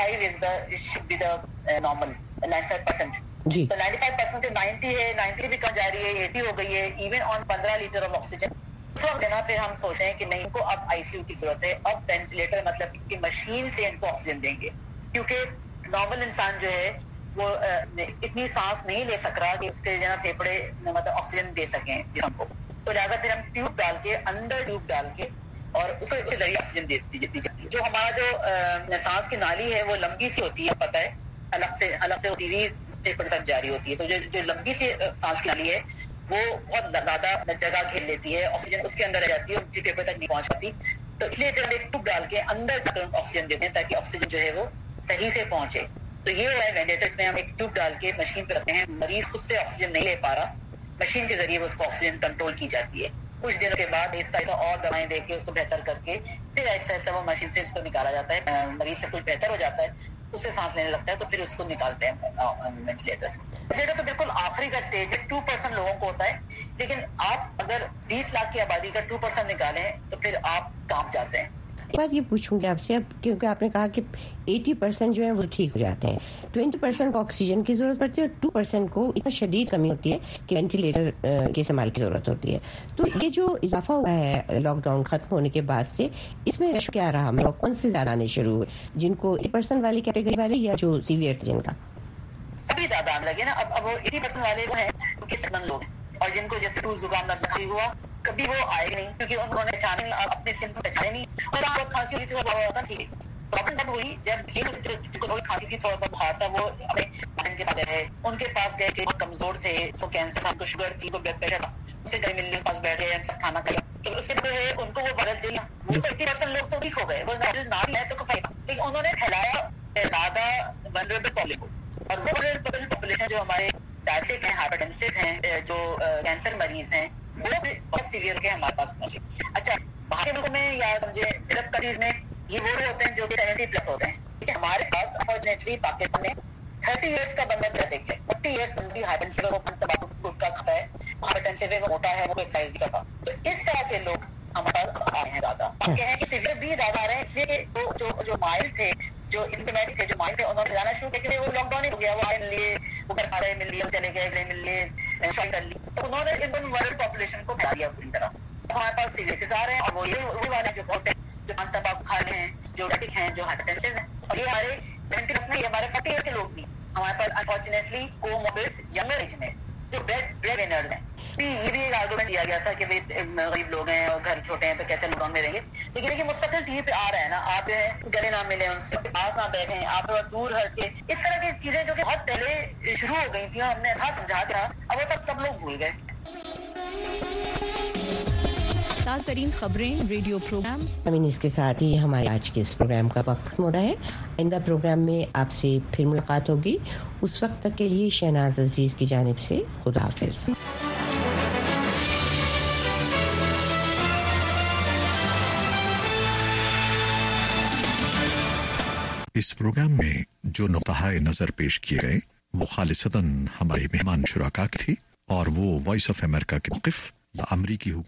95 should be the normal 95%. تو 95% سے 90 ہے, 90 بھی کم جا رہی ہے, 80 ہو گئی ہے, even on 15 litre of oxygen. اس وقت ہے نا پھر ہم سوچ رہے ہیں کہ نہیں, ان کو اب آئی سی یو کی ضرورت ہے, اب وینٹیلیٹر مطلب کہ مشین سے ان کو آکسیجن دیں گے, کیونکہ نارمل انسان جو ہے وہ اتنی سانس نہیں لے سک رہا کہ اس کے جو ہے پھیپھڑے مطلب آکسیجن دے سکیں جسم کو. تو لہٰذا پھر ہم ٹیوب ڈال کے, اندر ٹیوب ڈال کے اور اس کے ذریعے آکسیجن دیتی جاتی ہے. جو ہمارا جو سانس کی نالی ہے وہ لمبی سی ہوتی ہے, پتہ ہے, الگ سے ہوتی ہوئی پھیپھڑے تک جاری ہوتی ہے. تو جو لمبی سی سانس کی نالی ہے وہ بہت زیادہ جگہ گھیر لیتی ہے, آکسیجن اس کے اندر رہ جاتی ہے, ان کی پھیپھڑے تک نہیں پہنچ پاتی. تو اس لیے پھر ہم ایک ٹیوب ڈال کے اندر جا کر آکسیجن دیتے ہیں تاکہ آکسیجن جو ہے وہ صحیح سے پہنچے. تو یہ ہے وینٹیلیٹر, اس میں ہم ایک ٹیوب ڈال کے مشین پہ رکھتے ہیں. مریض خود سے آکسیجن نہیں لے پا رہا, مشین کے ذریعے اس کو آکسیجن کنٹرول کی جاتی ہے. کچھ دنوں کے بعد اس طرح اور دوائیں دے کے اس کو بہتر کر کے پھر ایسا ایسا وہ مشین سے اس کو نکالا جاتا ہے. مریض سے کچھ بہتر ہو جاتا ہے, اس سے سانس لینے لگتا ہے, تو پھر اس کو نکالتے ہیں وینٹیلیٹر سے. وینٹیلیٹر تو بالکل آخری کا اسٹیج ہے, 2% لوگوں کو ہوتا ہے, لیکن آپ اگر 20 لاکھ کی آبادی کا 2% نکالیں تو پھر آپ کام جاتے ہیں. ایک بات یہ پوچھوں گی آپ سے, اب کیونکہ آپ نے کہا کہ 80% جو ہے وہ ٹھیک ہو جاتے ہیں, 20% کو آکسیجن کی ضرورت پڑتی ہے اور 2% کو اتنا شدید کمی ہوتی ہے کہ وینٹیلیٹر کے استعمال کی ضرورت ہوتی ہے. تو یہ جو اضافہ ہوا ہے لاک ڈاؤن ختم ہونے کے بعد سے, اس میں رش کیا رہا, کون سے زیادہ آنے شروع ہوئے, جن کو 80% والی کیٹیگری والے یا جو سیویئر جن کا؟ سبھی زیادہ آنے لگے نا. اب وہ 80% والے وہ ہیں کیونکہ سمن لوگ ہیں, اور جن کو جیسے زکام نزلہ ہوا کبھی وہ آئے نہیں, کیونکہ انہوں نے پہچانے نہیں, اپنے سمپٹم پہچانے نہیں, اور بہت کھانسی ہوئی تھی, تھوڑا بہت ٹھیک ہے. پرابلم تب ہوئی جب تھوڑی کھانسی تھی, تھوڑا بہت بخار تھا, وہ اپنے بہن کے پاس گئے, ان کے پاس گئے کہ بہت کمزور تھے, تو کینسر تھا, ان کو شوگر تھی, تو بلڈ پریشر تھا, اس سے گھر ملنے کے پاس بیٹھ گئے, کھانا کھایا, تو اس کے بعد ان کو وہ وائرس دے لیا. وہ تو 80% لوگ تو ٹھیک ہو گئے, وہ نہ ہے تو کفائی, لیکن انہوں نے پھیلایا زیادہ ولنریبل پبلک کو. اور وہ ولنریبل پاپولیشن جو ہمارے ڈائبٹک ہیں, ہائپرٹینسو ہیں, جو کینسر مریض ہیں, وہ بھی بہت سیویئر کے ہمارے پاس پہنچے. اچھا, باہر کے ملکوں میں یا سمجھے ڈیولپ کنٹریز میں یہ وہ ہوتے ہیں جو 70+ ہوتے ہیں, ٹھیک ہے. ہمارے پاس انفارچونیٹلی پاکستان میں 30 ایئرس کا بندہ ڈائبٹک ہے, 40 ایئرس بندی ہائپرٹینسو ہے, وہ تمباکو گٹکا کھاتا ہے, ہائپرٹینسو ہے, وہ موٹا ہے, وہ ایکسرسائز نہیں کرتا. تو اس طرح کے لوگ ہمارے پاس آئے ہیں زیادہ. یہ ہے کہ سیویئر بھی زیادہ آ رہے ہیں, اس لیے جو مائل تھے, جو انٹیمیٹک تھے, جو مائل تھے, انہوں نے جانا شروع کیا, وہ لاک ڈاؤن ہی ہو گیا, وہ آئے مل لیے, وہ گھر کھا رہے مل لیے, چلے گئے مل لیے, شاپنگ کر لی, تو انہوں نے ان ورلڈ پاپولیشن کو پھیلا دیا پوری طرح. ہمارے پاس سیریس آ رہے ہیں, اور وہ والے جو بہت ہیں, جو پان تمباکو کھا رہے ہیں, جو ڈائبٹک ہیں, جو ہائپرٹینشن ہیں, اور یہ ہمارے 20+ میں, یہ ہمارے 40 ایئر کے لوگ بھی ہمارے پاس انفارچونیٹلی کو موبلس ینگر ایج میں جو بریڈ ونرز ہیں. یہ بھی ایک آرگومنٹ دیا گیا تھا کہ غریب لوگ ہیں اور گھر چھوٹے ہیں تو کیسے لاک ڈاؤن میں رہیں گے, لیکن یہ مستقل ٹی وی پہ آ رہا ہے نا, آپ گلے نہ ملیں, ان سے پاس نہ بیٹھیں, آپ تھوڑا دور ہٹ کے, اس طرح کی چیزیں جو کہ بہت پہلے شروع ہو گئی تھیں, ہم نے تھا سمجھا تھا, اب وہ سب لوگ بھول گئے. تازہ ترین خبریں, ریڈیو پروگرامز. اس کے ساتھ ہی ہمارے آج کے اس پروگرام کا وقت ختم ہو رہا ہے. آئندہ پروگرام میں آپ سے پھر ملاقات ہوگی. اس وقت تک کے لیے شہناز عزیز کی جانب سے خدا حافظ. اس پروگرام میں جو نقطۂ نظر پیش کیے گئے وہ خالصتاً ہمارے مہمان شرکا کی تھی, اور وہ وائس آف امریکہ کے موقف یا امریکی حکومت